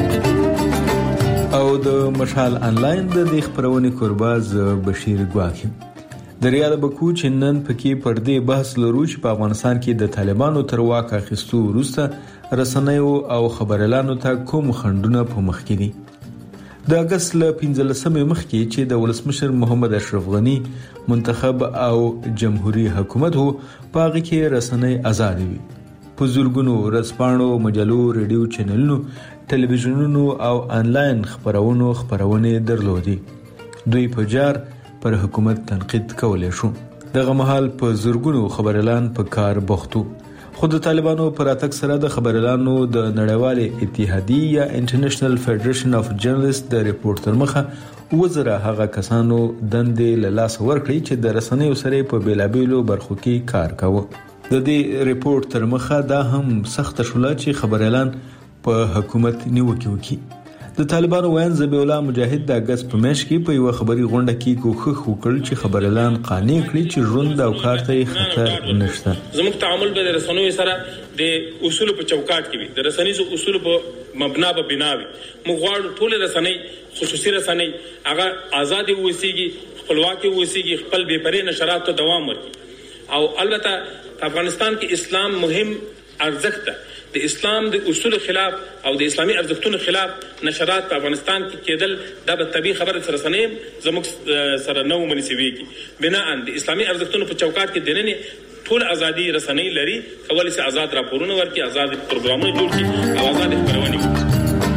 او د مشال آنلاین د دې خبرونه کورباز بشیر ګواکیم. د ریاض بکو چې نن پکې پر دې بحث لرو چې په افغانستان کې د طالبانو تر واک اخیستو وروسته رسنیو او خبريالانو ته کوم خنډونه په مخ کې دي. د اگست ل 15 مخکې چې د ولسمشر محمد اشرف غنی منتخب او جمهوریت حکومت هو پاغي کې رسنۍ آزاد وي. په زورګونو ورځپاڼو، مجلو، ریډیو چینلونو، ټلویزیونونو او آنلاین خبرونه درلودي. دوی په جار پر حکومت تنقید کولای شو. دغه مهال په زورګونو خبريالان په کار بوختو. خود د طالبانو پر اتک سره د خبريالانو د نړیوال اتحادیه یا انټرنیشنل فدریشن اف جرنالیست د ریپورت تر مخه وزره هغه کسانو دندې له لاس ورکړي چې د رسنیو سره په بیلابیلو برخو کې کار کاوه. د دې ریپورت تر مخه دا هم سخت شوله چې خبريالان په حکومت نیوکه وکړي. د طالبانو وین ذبیح الله مجاهد د اگست په میاشت کې په یو خبري غونډه کې کوښښ وکړ چې خبريالان قانع کړي چې ژوند او کار ته خطر نشته. زموږ تعامل به د رسنیو سره د اصول په چوکاټ کې وي، د رسنیو اصول په مبنا به بناوي. موږ غواړو ټول رسنۍ، خصوصي رسنۍ هغه آزاد اوسېږي، خپلواکي اوسېږي، خپل بې پرې نشرات ته دوام ورکړي. او البته په افغانستان کې اسلام مهم ارزښت ده. د اسلام د اصول خلاف او د اسلامي ارزښتونو خلاف نشرات په افغانستان کې کېدل دا به طبيعي خبره سره سنیم زموږ سره نو منسويږي. بنا ان د اسلامي ارزښتونو په چوکاټ کې دننه ټول ازادي رسنۍ لري، کولای شي آزاد راپورونه ورکړي، آزاد پروګرامونه جوړ کړي او آزاد خبرونه وکړي.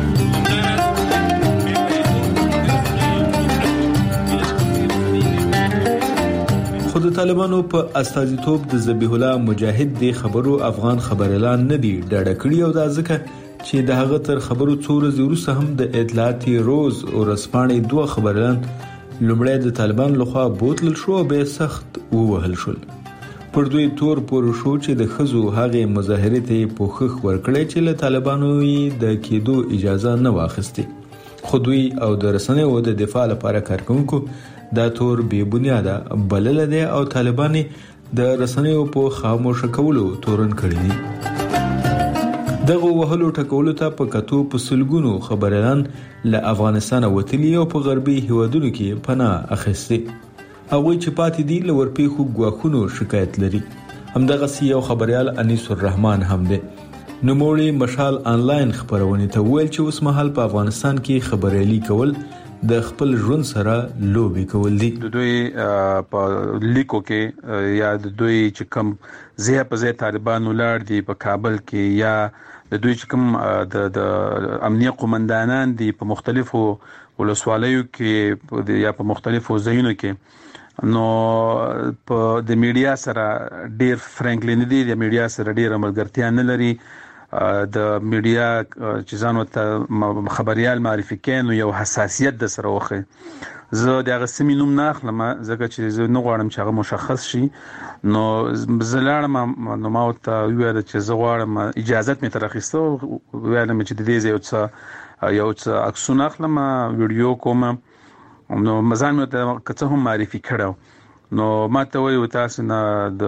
خود طالبانو په استازیتوب د ذبیح الله مجاهد د خبرو افغان خبريالان نه دي ډاډه کړي او دا ځکه چې د هغه تر خبرو څو ورځې وروسته هم د اطلاعاتي روز او رسپانې دوه خبريالان لومړی د طالبان لخوا بوتل شو او به سخت ووهل شول. پر دوی تور پور شو چې د خزو هغه مظاهره ته پوښښ ورکړي چې له طالبانو یې د کېدو اجازه نه واخیسته. خو دوی او د رسنیو د دفاع لپاره کارکونکو دا تور بے بنیاده بلل دي او طالبان د رسنیو په خاموش کولو تورن کړی دي. دغه وهلو ټکولو ته په کتو په سلګونو خبريالان له افغانستان وتلی او په غربي هیوادونو کې پناه اخیستي. هغه چې پاتې دي لور پیخو غواخونو شکایت لري. همدغه یو خبريال انیس الرحمن هم دی. نوموړي مشال آنلاین خبرونه ته ویل چې اوس مهال په افغانستان کې خبريالي کول د خپل ژوند سره لوبي کول دي. د دوی په لیکو کې یا د دوی چې کوم زیه په زیه طالبان ولر دي په کابل کې یا د دوی چې کوم د امنیه قومندانان دي په مختلفو ولسوالیو کې یا په مختلفو ځایونو کې، نو په د میډیا سره ډیر فرانکلی نه دي، د میډیا سره ډیر ملګرتیا نه لري. د میډیا چې ځان ته خبريال معرفي کین یو حساسیت د سره وخه. زه د هغه سیمې نوم نه اخلم ځکه چې زه نه غواړم چې هغه مشخص شي. نو زلاړم نو ما ته ویل چې زه غواړم اجازه مې تر اخیسته ویلم چې د دې یو څه عکسونه اخلم، ویډیو کوم. نو مزان مې ته کڅه هم معرفي کړو. نو ماته وایو تاسو نه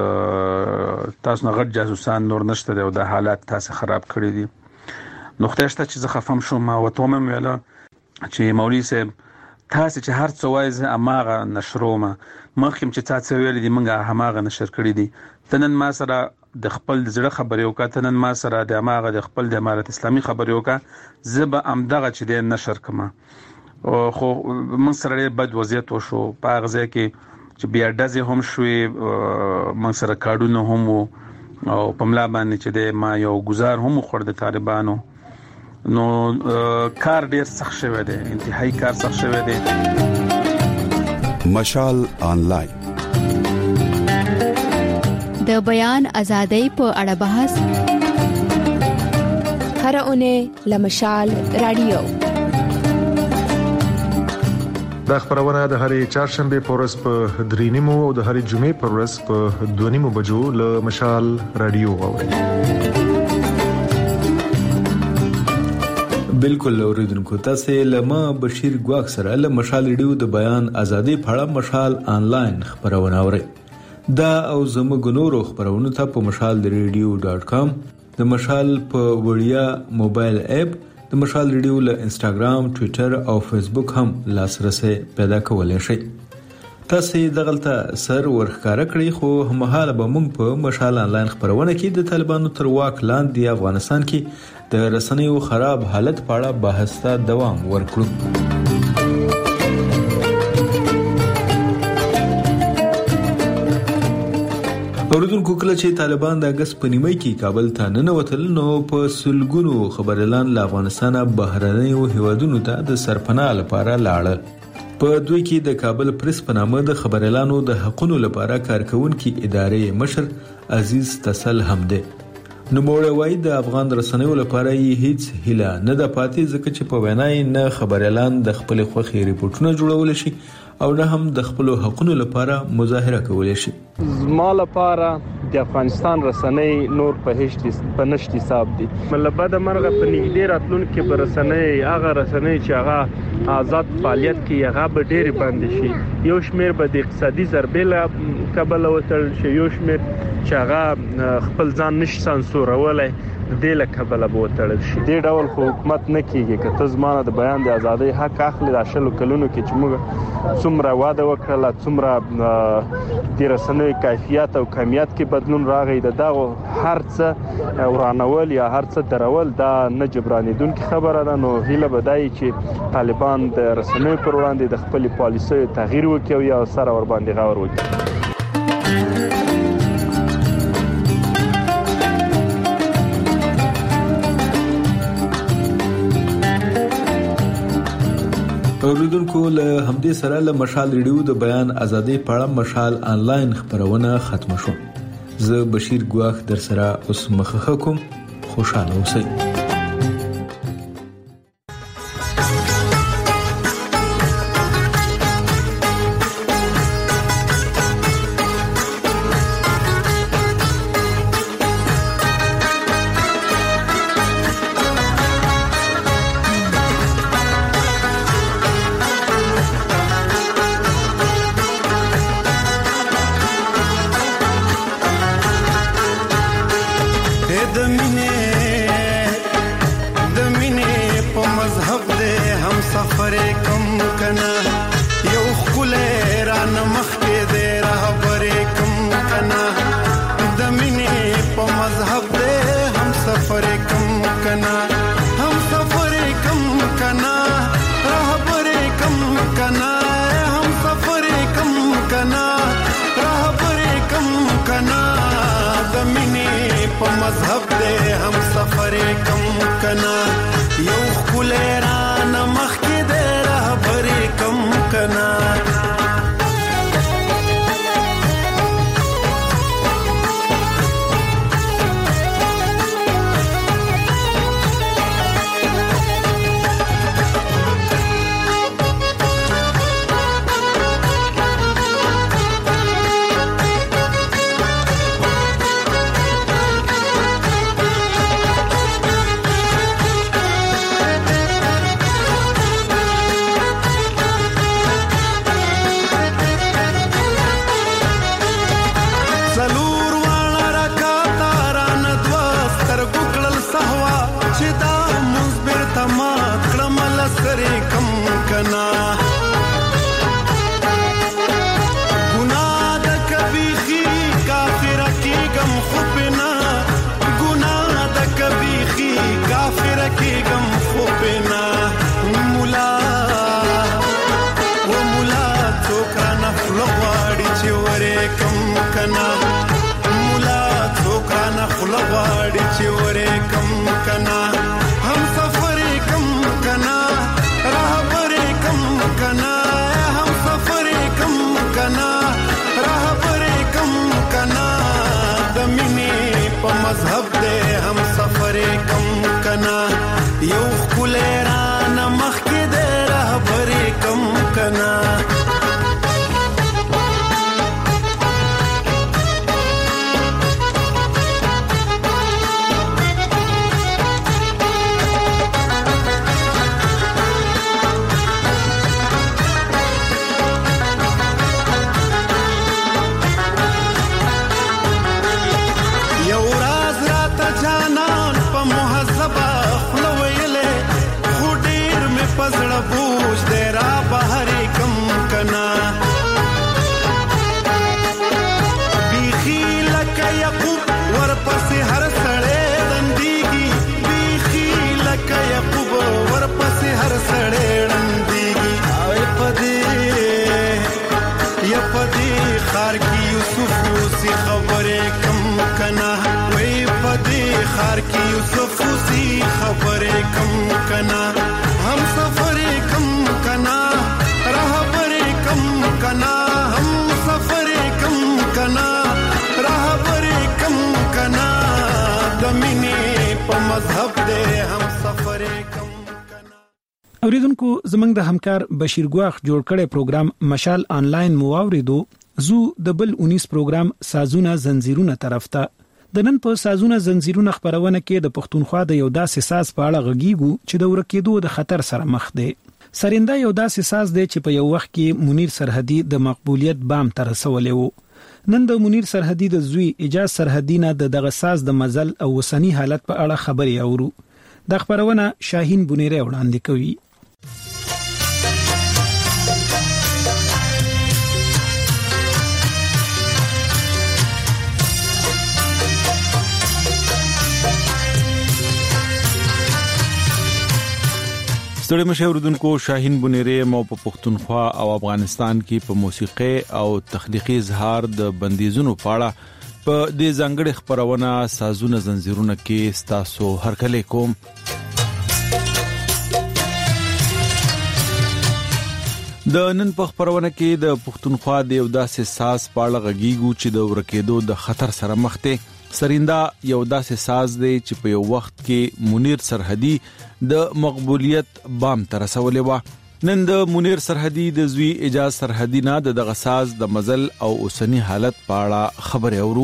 غټ جاسوسان نور نشته دی او د حالات تاسو خراب کړی دي. نو خدای شته چې زه خفم شوم او ته مې ویل چې مولوی صاحب تاسو چې هر څه وایي زه اماغه نشرومه مخکې چې تاسو ویل دي موږ هماغه نشر کړی دي. تنن ما سره د خپل زړه خبرې وکړه، تنن ما سره د اماغه د خپل د امارت اسلامي خبرې وکړه، زه به امدغه چې د نشر کما. خو موږ سره بد وضعیت وشو په هغه ځای کې چې بیا ډزې هم شوې، موږ سره کارډونه هم او په ملا باندې چې د ما یو گزار هم خور د طالبانو. نو کار ډیر سخت شوی دی، انتهایی کار سخت شوی دی. مشال آنلاین د بیان ازادۍ په اړه بحث هر اونۍ لمشال رادیو. دا خبرونه د هرې چهارشنبه په ورځ په 3:30 او د هرې جمعې په ورځ په 2:30 بجو له مشال رادیو اورئ. بالکل اوریدونکو، تاسو لمه بشیر ګواک سره له مشال رادیو د بیان ازادۍ په اړه مشال آنلاین خبرونه اورئ. دا او زموږ نورو خبرونه ته په mashalradio.com، د مشال په وړیا موبایل اپ، د مشال رادیو له انستګرام، ټوئیټر او فیسبوک هم لاسرسي پیدا کولای شئ. تاسو دغلطه سر ورخکاره کړئ، خو هماهاله به موږ په مشال آنلاین خبرونه کې د طالبانو تر واک لاندې افغانستان کې د رسنیو خراب حالت په اړه بحث ته دوام ورکړو. اوردونکو، کله چې طالبان د اگست په نیمه کې کابل ته ننوتل، نو په سلګونو خبريالان له افغانستان بهرنیو هیوادونو ته د سرپناه لپاره لاړل. په دوی کې د کابل پریس په نامه د خبريالانو د حقوقو لپاره کارکونکو ادارې مشر عزیز تسل هم دی. نو موږ وایي د افغان رسنیو لپاره هیڅ هیله نه ده پاتې، ځکه چې په وینای نه خبريالان د خپل خوخي ریپورتونه جوړول شي او نه هم د خپل حقوقو لپاره مظاهره کولای شي. زما لپاره د افغانستان رسنۍ نور په نشتی حساب دي. ملبه د مرغه په نږدې راتلونکو کې رسنۍ هغه رسنۍ چې هغه آزاد فعالیت کوي هغه به ډېر باندې شي. یو شمیر به د اقتصادي ضربې له کبله وتل شي، یو شمیر چې هغه خپل ځان نشي سانسورولای د له کبله به وتل شي. دې ډول حکومت نه کیږي که ته زمانه د بیان د ازادۍ حق اخلي. د شلو کلونو کې چې موږ څومره واده وکړل، څومره د رسنیو کیفیت او کمیت کې بدلون راغی، دغه هر څه ورانول یا هر څه درول دا نه جبرانیدونکې خبره ده. نو هیله بدای چې طالبان د رسنیو پر وړاندې د خپل پالیسۍ تغییر وکړي او سره ور باندې غور وکړي. اوریدونکو، له همدې سره له مشال رادیو د بیان ازادۍ په اړه مشال آنلاین خبرونه ختم شو. زه بشیر ګواخ در سره اوس مخه کوم. خوشاله اوسئ. کنا ګناه د کبیخي کافر کېږم خو پنا ګناه د کبیخي کافر کېږم خو پنا مولا و مولا څوک رانه خوله غواړي چې ورې کم کنا مولا څوک رانه خوله غواړي چې ورې کم کنا هم سفر کم کنا رهبر کم کنا هم سفر کم کنا رهبر کم کنا د مینې په مذهب دې هم سفر کم کنا یو خلې رانه مخکې دې رهبر کم کنا پزړه بوج دې را بهر کم کنا بیخي لکه یعقوب ورپسې هر سړی رندېږي بیخي لکه یعقوب ورپسې هر سړی رندېږي پدې خار کې یوسف اوسې خبرې کم کنا وای پدې خار کې یوسف اوسې خبرې کم کنا हम सफर कम कना रहबर कम कना हम सफर कम कना रहबर कम कना दमिने په مذهب دې هم سفر کم کنا. اوریدونکو زمنګ د همکار بشیر ګواخ جوړ کړي پروګرام مشال آنلاین مواوریدو زو د بل 19 پروګرام سازونه زنجیرونه طرف ته د نن په سازونه زنجیرونه خبرونه کې د پښتونخوا د یو داسې ساز په اړه غږیږو چې د ورکېدو د خطر سره مخ دی. سرنده یو داسې ساز دی چې په یو وخت کې منیر سرحدي د مقبولیت بام تر رسولې وو. نن د منیر سرحدي د زوی اجازه سرحدي نه دغه ساز د مزل او وسنی حالت په اړه خبري اورو. د خبرونه شاهین بنيره وړاندې کوي. ستړي مشاوردونکو شاهین بنيره مو په پښتونخوا او افغانستان کې په موسیقي او تخلیقي اظهار د بندیزونو پاړه په دې ځانګړي خبرونه سازونه زنجیرونه کې ستاسو هرکله کوم. د نن په خبرونه کې د پښتونخوا د یو داسې ساز پاړه غږیږو چې د ورکېدو د خطر سره مخ دی. سرنده یو داسې ساز دی چې په یو وخت کې منیر سرحدي د مقبولیت بام تر رسولې و. نن د منیر سرحدي د زوی اجازه سرحدي نه دغه ساز د مزل او اوسنی حالت په اړه خبرې اورو.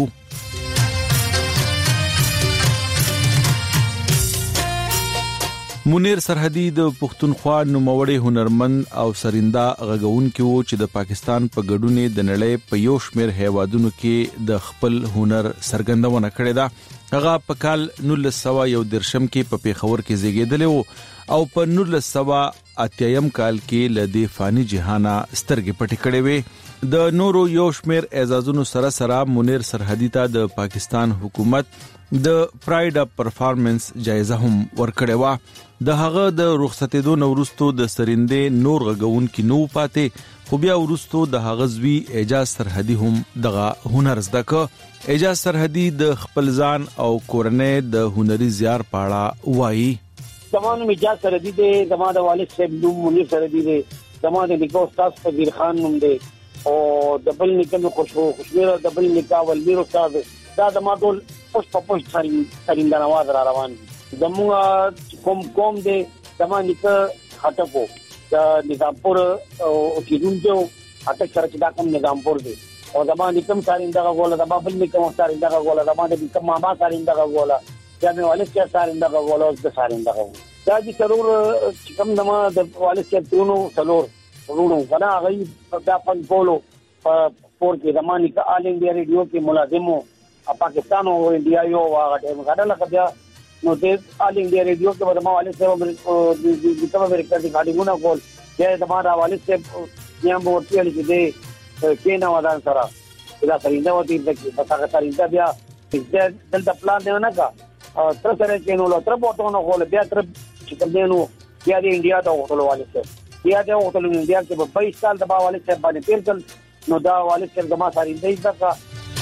منیر سرحدي د پښتونخوا نوموړی هنرمند او سرنده غږونکي وو چې د پاکستان په ګډونه د نړۍ په یو شمېر هیوادونو کې د خپل هنر څرګندونه کړې ده. هغه په کال 1913 کې په پیښور کې زیږیدلی وو او په 1980 کال کې له دې فانی جهانه سترګې پټې کړې وې. د نورو یو شمېر اعزازونو سره سره منیر سرحدي ته د پاکستان حکومت د پراید اف پرفارمنس جایزه هم ورکړې و. د هغه د رخصتېدو وروسته د سرنده نور غږونکي نو پاتې خو بیا وروسته د هغه زوی اجازه سرحدي هم دغه هنر زده ک. اجازه سرحدي د خپل ځان او کورنۍ د هنري زیار پاړه وایي. زمانه اجازه سرحدي د زماده والد صاحب نوم منیر سرحدي دی. زماده نیکو استاد فقیر خان نوم دی او د بل نیکو خوشمیر د بل نیکو ولمیر استاد دا د ما ټول پوش په پوش سرنده نواز را روان دي. زموږ کوم دی زمانه نیکو خټکو د نظامپور او کیدونکو اټک سره چې دا کوم نظامپور دی او زمانه نیکم سرنده غوله د بابل نیکم سرنده غوله زمانه نیکم ماما سرنده غوله چې والد چې سرنده غوله او د سرنده غوله دا چې ضرور کوم دما د والد چې تونو سلور ورونو غنا غي په پن پولو پور کې زمانه کې آل انډیا ریډیو کې ملازمو پاکستان او انډیا یو واغه ټیم غاډه لکه نو د آل انډیا ریډیو کې ورما والے سره د کومه ریکارډینګ غاډیونه کول یا د ما د والد صاحب یم ورته چې دې کینا ودان سره دا سرینده وتی د پتاګه سرینده بیا دلته پلان نه کا تر سره کینو لو تر بوته نو خو بیا تر چې کوم دینو بیا د انډیا ته وټول والد صاحب بیا د وټول انډیا کې په 22 سال د با والد صاحب باندې تیر کړ نو دا والد صاحب د ما سرینده یې کا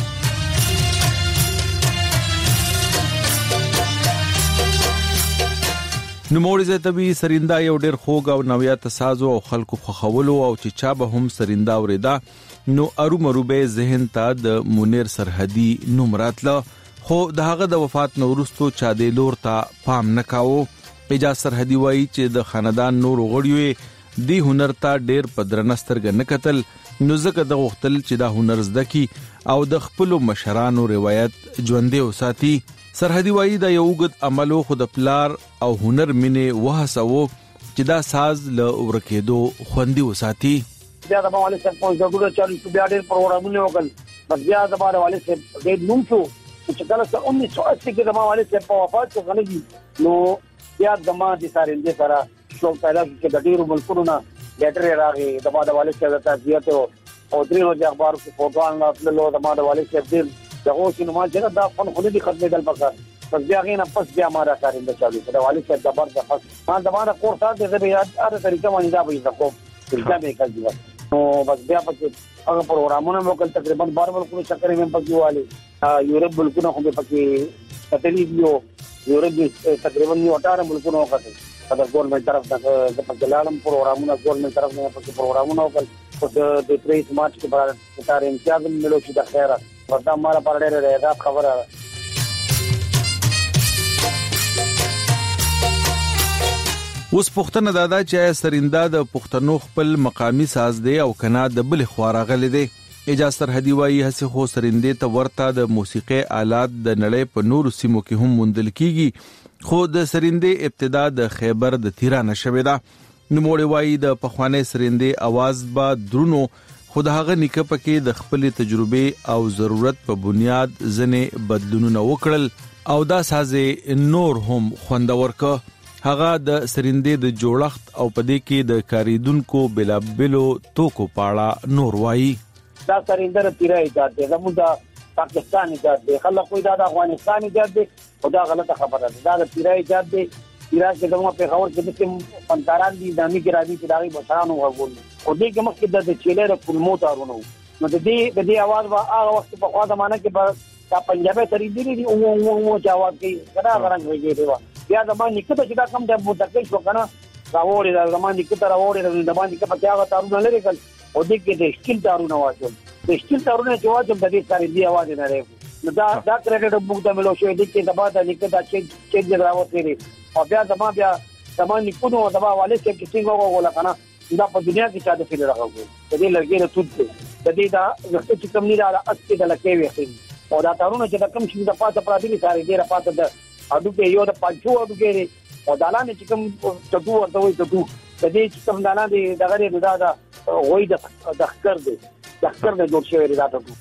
نو مورزه تبي سریندا یو ډیر خوګ او نویات سازو او خلکو خخولو او چې چا به هم سریندا وردا نو ارو مروبه ذهن ته د منیر سرحدي نمراتله خو دغه د وفات نو ورستو چا د لور ته پام نکاو اجازه سرحدي وای چې د خاندان نور غړیو دی هنر ته ډیر پدرنستر غن قتل نو زکه د وختل چې دا هنر زدکی او د خپل مشرانو روایت ژوندې وساتي سرحدي وای دا یو غد عملو خود پلار او هنر مینه وهسو چې دا ساز ل ورکېدو خوندي وساتي بیا د والد صاحب په ضرورت چالو بیا ډېر پروګرامونه وکړ بس بیا د والد صاحب ډېر نوم شو چې کله 1980 کې د والد صاحب په وفات شو غلي نو بیا د ما د سارنده سره شو پیدا چې د ډېرو ملکونو نه لیټر راغی د والد صاحب ته زیاته او درینو د اخبار په فوټوان خپل د والد صاحب دې دغه چې نو چې دا فن خو دې ختمه دل پکار پس بیا غینه پس بیا مارا سارنده چالو د والد صاحب د بار د پس ما د ما کور سره د بیا اړه طریقه باندې دا به زکو طریقه به کوي نو بس بیا پکې هغه پروګرامونه وکړ تقریبا 12 ملکونو چکرې مې پکې والي یورپ ملکونو خو پکې کتلی دیو یورپ تقریبا 18 ملکونو وکړ دا ګورنمنت طرف د پکلالم پروګرامونه ګورنمنت طرف نه پکې پروګرامونه وکړ او د 23 مارچ کې بار ستاره امتیاز ملو چې د خیره ورته مال پر ډېر راځه خبره اوس پښتنه دادا چې سریندا د پښتنو خپل مقامی ساز دی او کنا د بل خواره غل دی اجازه سرحدي وایي هڅه خو سرینده ته ورته د موسیقي آلات د نړۍ په نور سیمو کې هم مندل کیږي خو د سرینده ابتدا د خیبر د تیرانه شوې ده نو موړ وایي د پخوانه سرینده आवाज با درونو خود هغه نیکه پکې د خپل تجربه او ضرورت په بنیاد ځنه بدلونونه وکړل او دا سازه نور هم خوندور ک هغه د سرینده د جوړښت او پدې کې د کاریدونکو بلابلو توکو پاړه نور وایي دا سرینده تیرا ایجاد دی زموږ د پاکستان ایجاد دی خلک کوئی دا د افغانستان ایجاد دی خدا غلطه خبره ده دا د تیرا ایجاد دی تیرا چې زموږ په خبر کې د فنکاران دي دامي کې راځي چې داغي بشرانو غوول خو دې کې مخکې د چیلر کلمو تارونو نو د دې आवाज وا هغه وخت په خوا زمانه کې دا پنجابي ترې دي او چې आवाज کوي کدا غران کوي دی بیا زمانه کې چې دا کم د متکل شو کنه راوړي دا زمانه کې تر راوړي د باندې کې په هغه تارونه لري کل او دې کې د سکیل تارونه واچو د سکیل تارونه چې واچو د دې سره دی आवाज نه لري نو دا کریډټ بوک د ملو شو دې کې د باندې لیکه دا چې راوړي او بیا زمانه کو نو د والد صاحب کې څنګه وګولا کنه دا په دنیا کې چا د فیر راغلی د دې لګي له توت د دې دا وخت چې کم نه را استه د لکې وي او دا تارونه چې د کم شي د پاتې پرادي ساري ډیره پاتې د اډو کې یو د پنځو اډو کې او دالانه چې کم ټټو ورته وي ټټو د دې چې کم دالانه دي دغه دا وای د خکر دی د خکر د جوړ شوی دا ټټو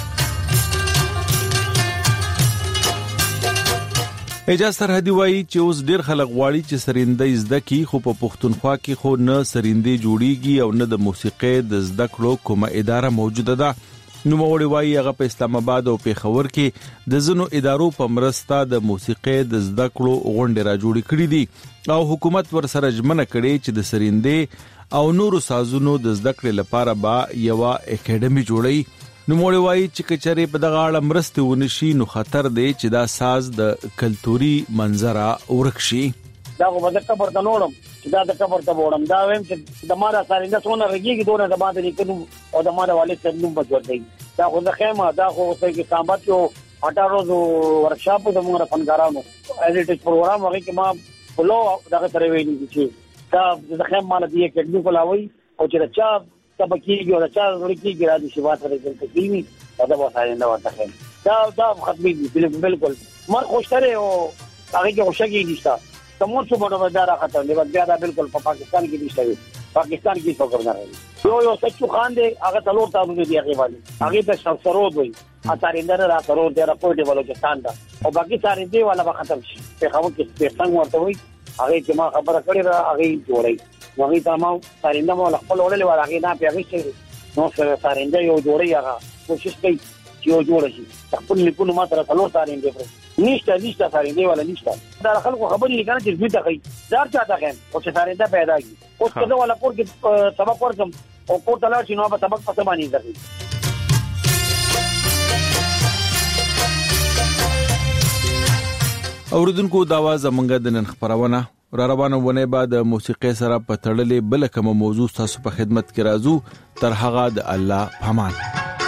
اجازه سرحدي وایي چې اوس ډیر خلک غواړي چې سرینده زده کی خو په پښتونخوا کې خو نه سرینده جوړیږي او نه د موسیقي د زده کړو کومه اداره موجوده ده نو موړي وایي هغه په اسلام آباد او پیښور کې د زنو ادارو په مرسته د موسیقي د زده کړو غونډه را جوړې کړې دي او حکومت ورسره ژمنه کړې چې د سرینده او نورو سازونو د زده کړې لپاره با یو اکیډمي جوړي نو موړي وایي چې کچره په دغه اړه مرسته ونشي نو خطر دی چې دا ساز د کلتوري منظره ورکشي دا خو به قبر ته نوړم چې دا د قبر ته وړم دا ویم چې د مارا سارنده څونه رګيږي دونه د باندې لیکنو او د مارا والد صاحب نوم بچور دی دا خو د خیمه دا خو چې سامبات یو 18 ورځو ورکشاپ د موږ فنکارانو ایډیټ پروګرام هغه کې ما فلو دغه سره ویلي چې دا د خیمه مال دی اکیډمي کولاوي او چې چا تبکیږي او چا ورکیږي راځي چې واته راځي چې کیږي دا به سارنده ورته دا ختمي بالکل مر خوشتره او هغه کې خوشګي نشته تمون څه بڑا بازار راځي نو بیا دا بالکل په پاکستان کې نشته پاکستان کې څو کړنه راځي یو سچو خان دی هغه تلور تاسو دی هغه باندې هغه د سرود وي اتارینده را سرود دی راپورټ دی بلوچستان دا او باقي ساري دی والا به ختم شي په خبر کې څنګه ورته وي هغه چې ما خبره کړې را هغه جوړي هغه تمام سارنده مو خپل وړل و هغه نه پیغشته نو سره سارنده یو جوړي هغه کوشش کوي چې یو جوړ شي خپل لیکونو ما تر څلور سارنده پر نشته سارنده ولا نشته دا خلکو خبرې کنه چې دې ته کوي دار چاته کوي او چې سارنده پیدا کی اوس کله ولا پور کې سبق ورکم او کو تلا چې نو به سبق پته باندې ځي. اوریدونکو دا आवाज زمونږ د نن خبرونه را روانه ونه بعد موسیقي سره په تړلې بل کوم موضوع تاسو په خدمت کې راځو تر هغه د الله پامان.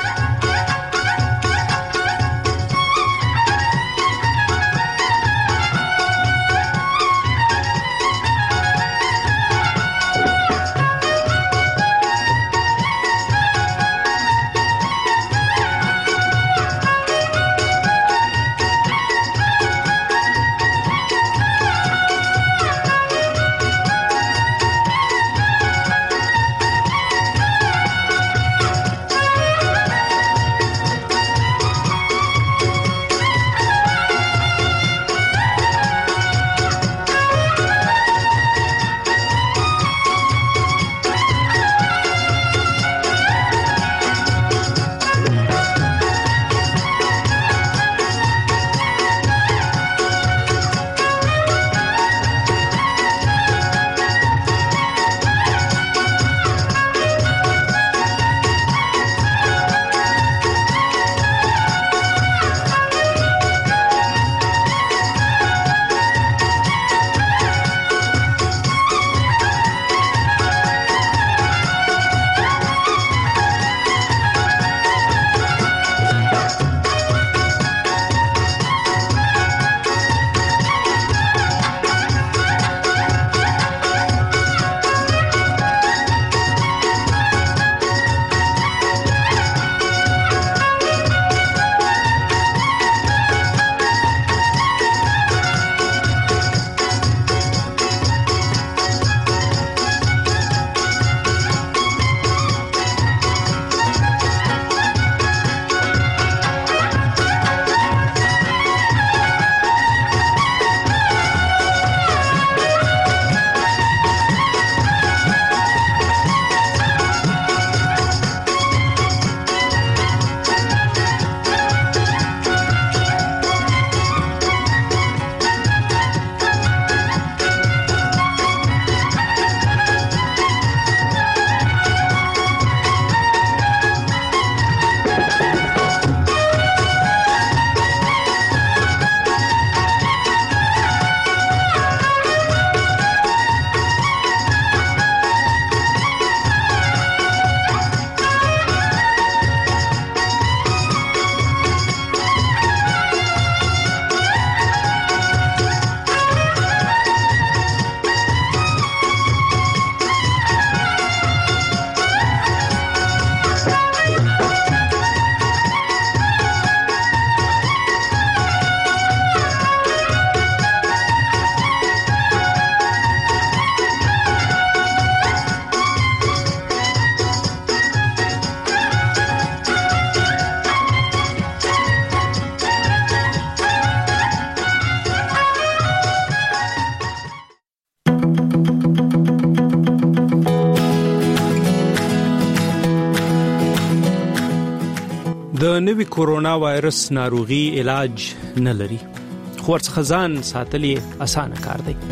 د نوي کورونا وایرس ناروغي علاج نه لري خو ورڅخه ځان ساتل اسانه کار دی.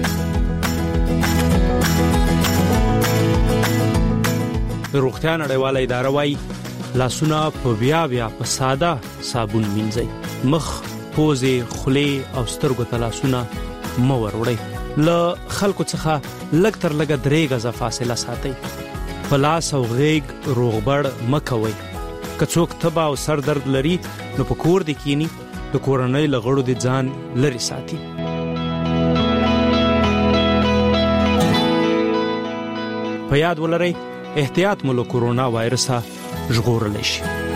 روغتیا نړیواله اداره وايي لاسونه په بیا په ساده صابون مینځئ، مخ، پوزې، خولې او سترګو ته لاسونه مه وروړئ. له خلکو څخه لږ تر لږه 3 غزه فاصله ساتئ. په لاس او غېږ روغبړ مه کوئ. که څوک تبه او سر درد لري نو په کور دې کینی، د کورنۍ له غړو دې ځان لرې ساتي. په یاد ولرئ احتیاط مو له کورونا وایرسه ژغورلی شي.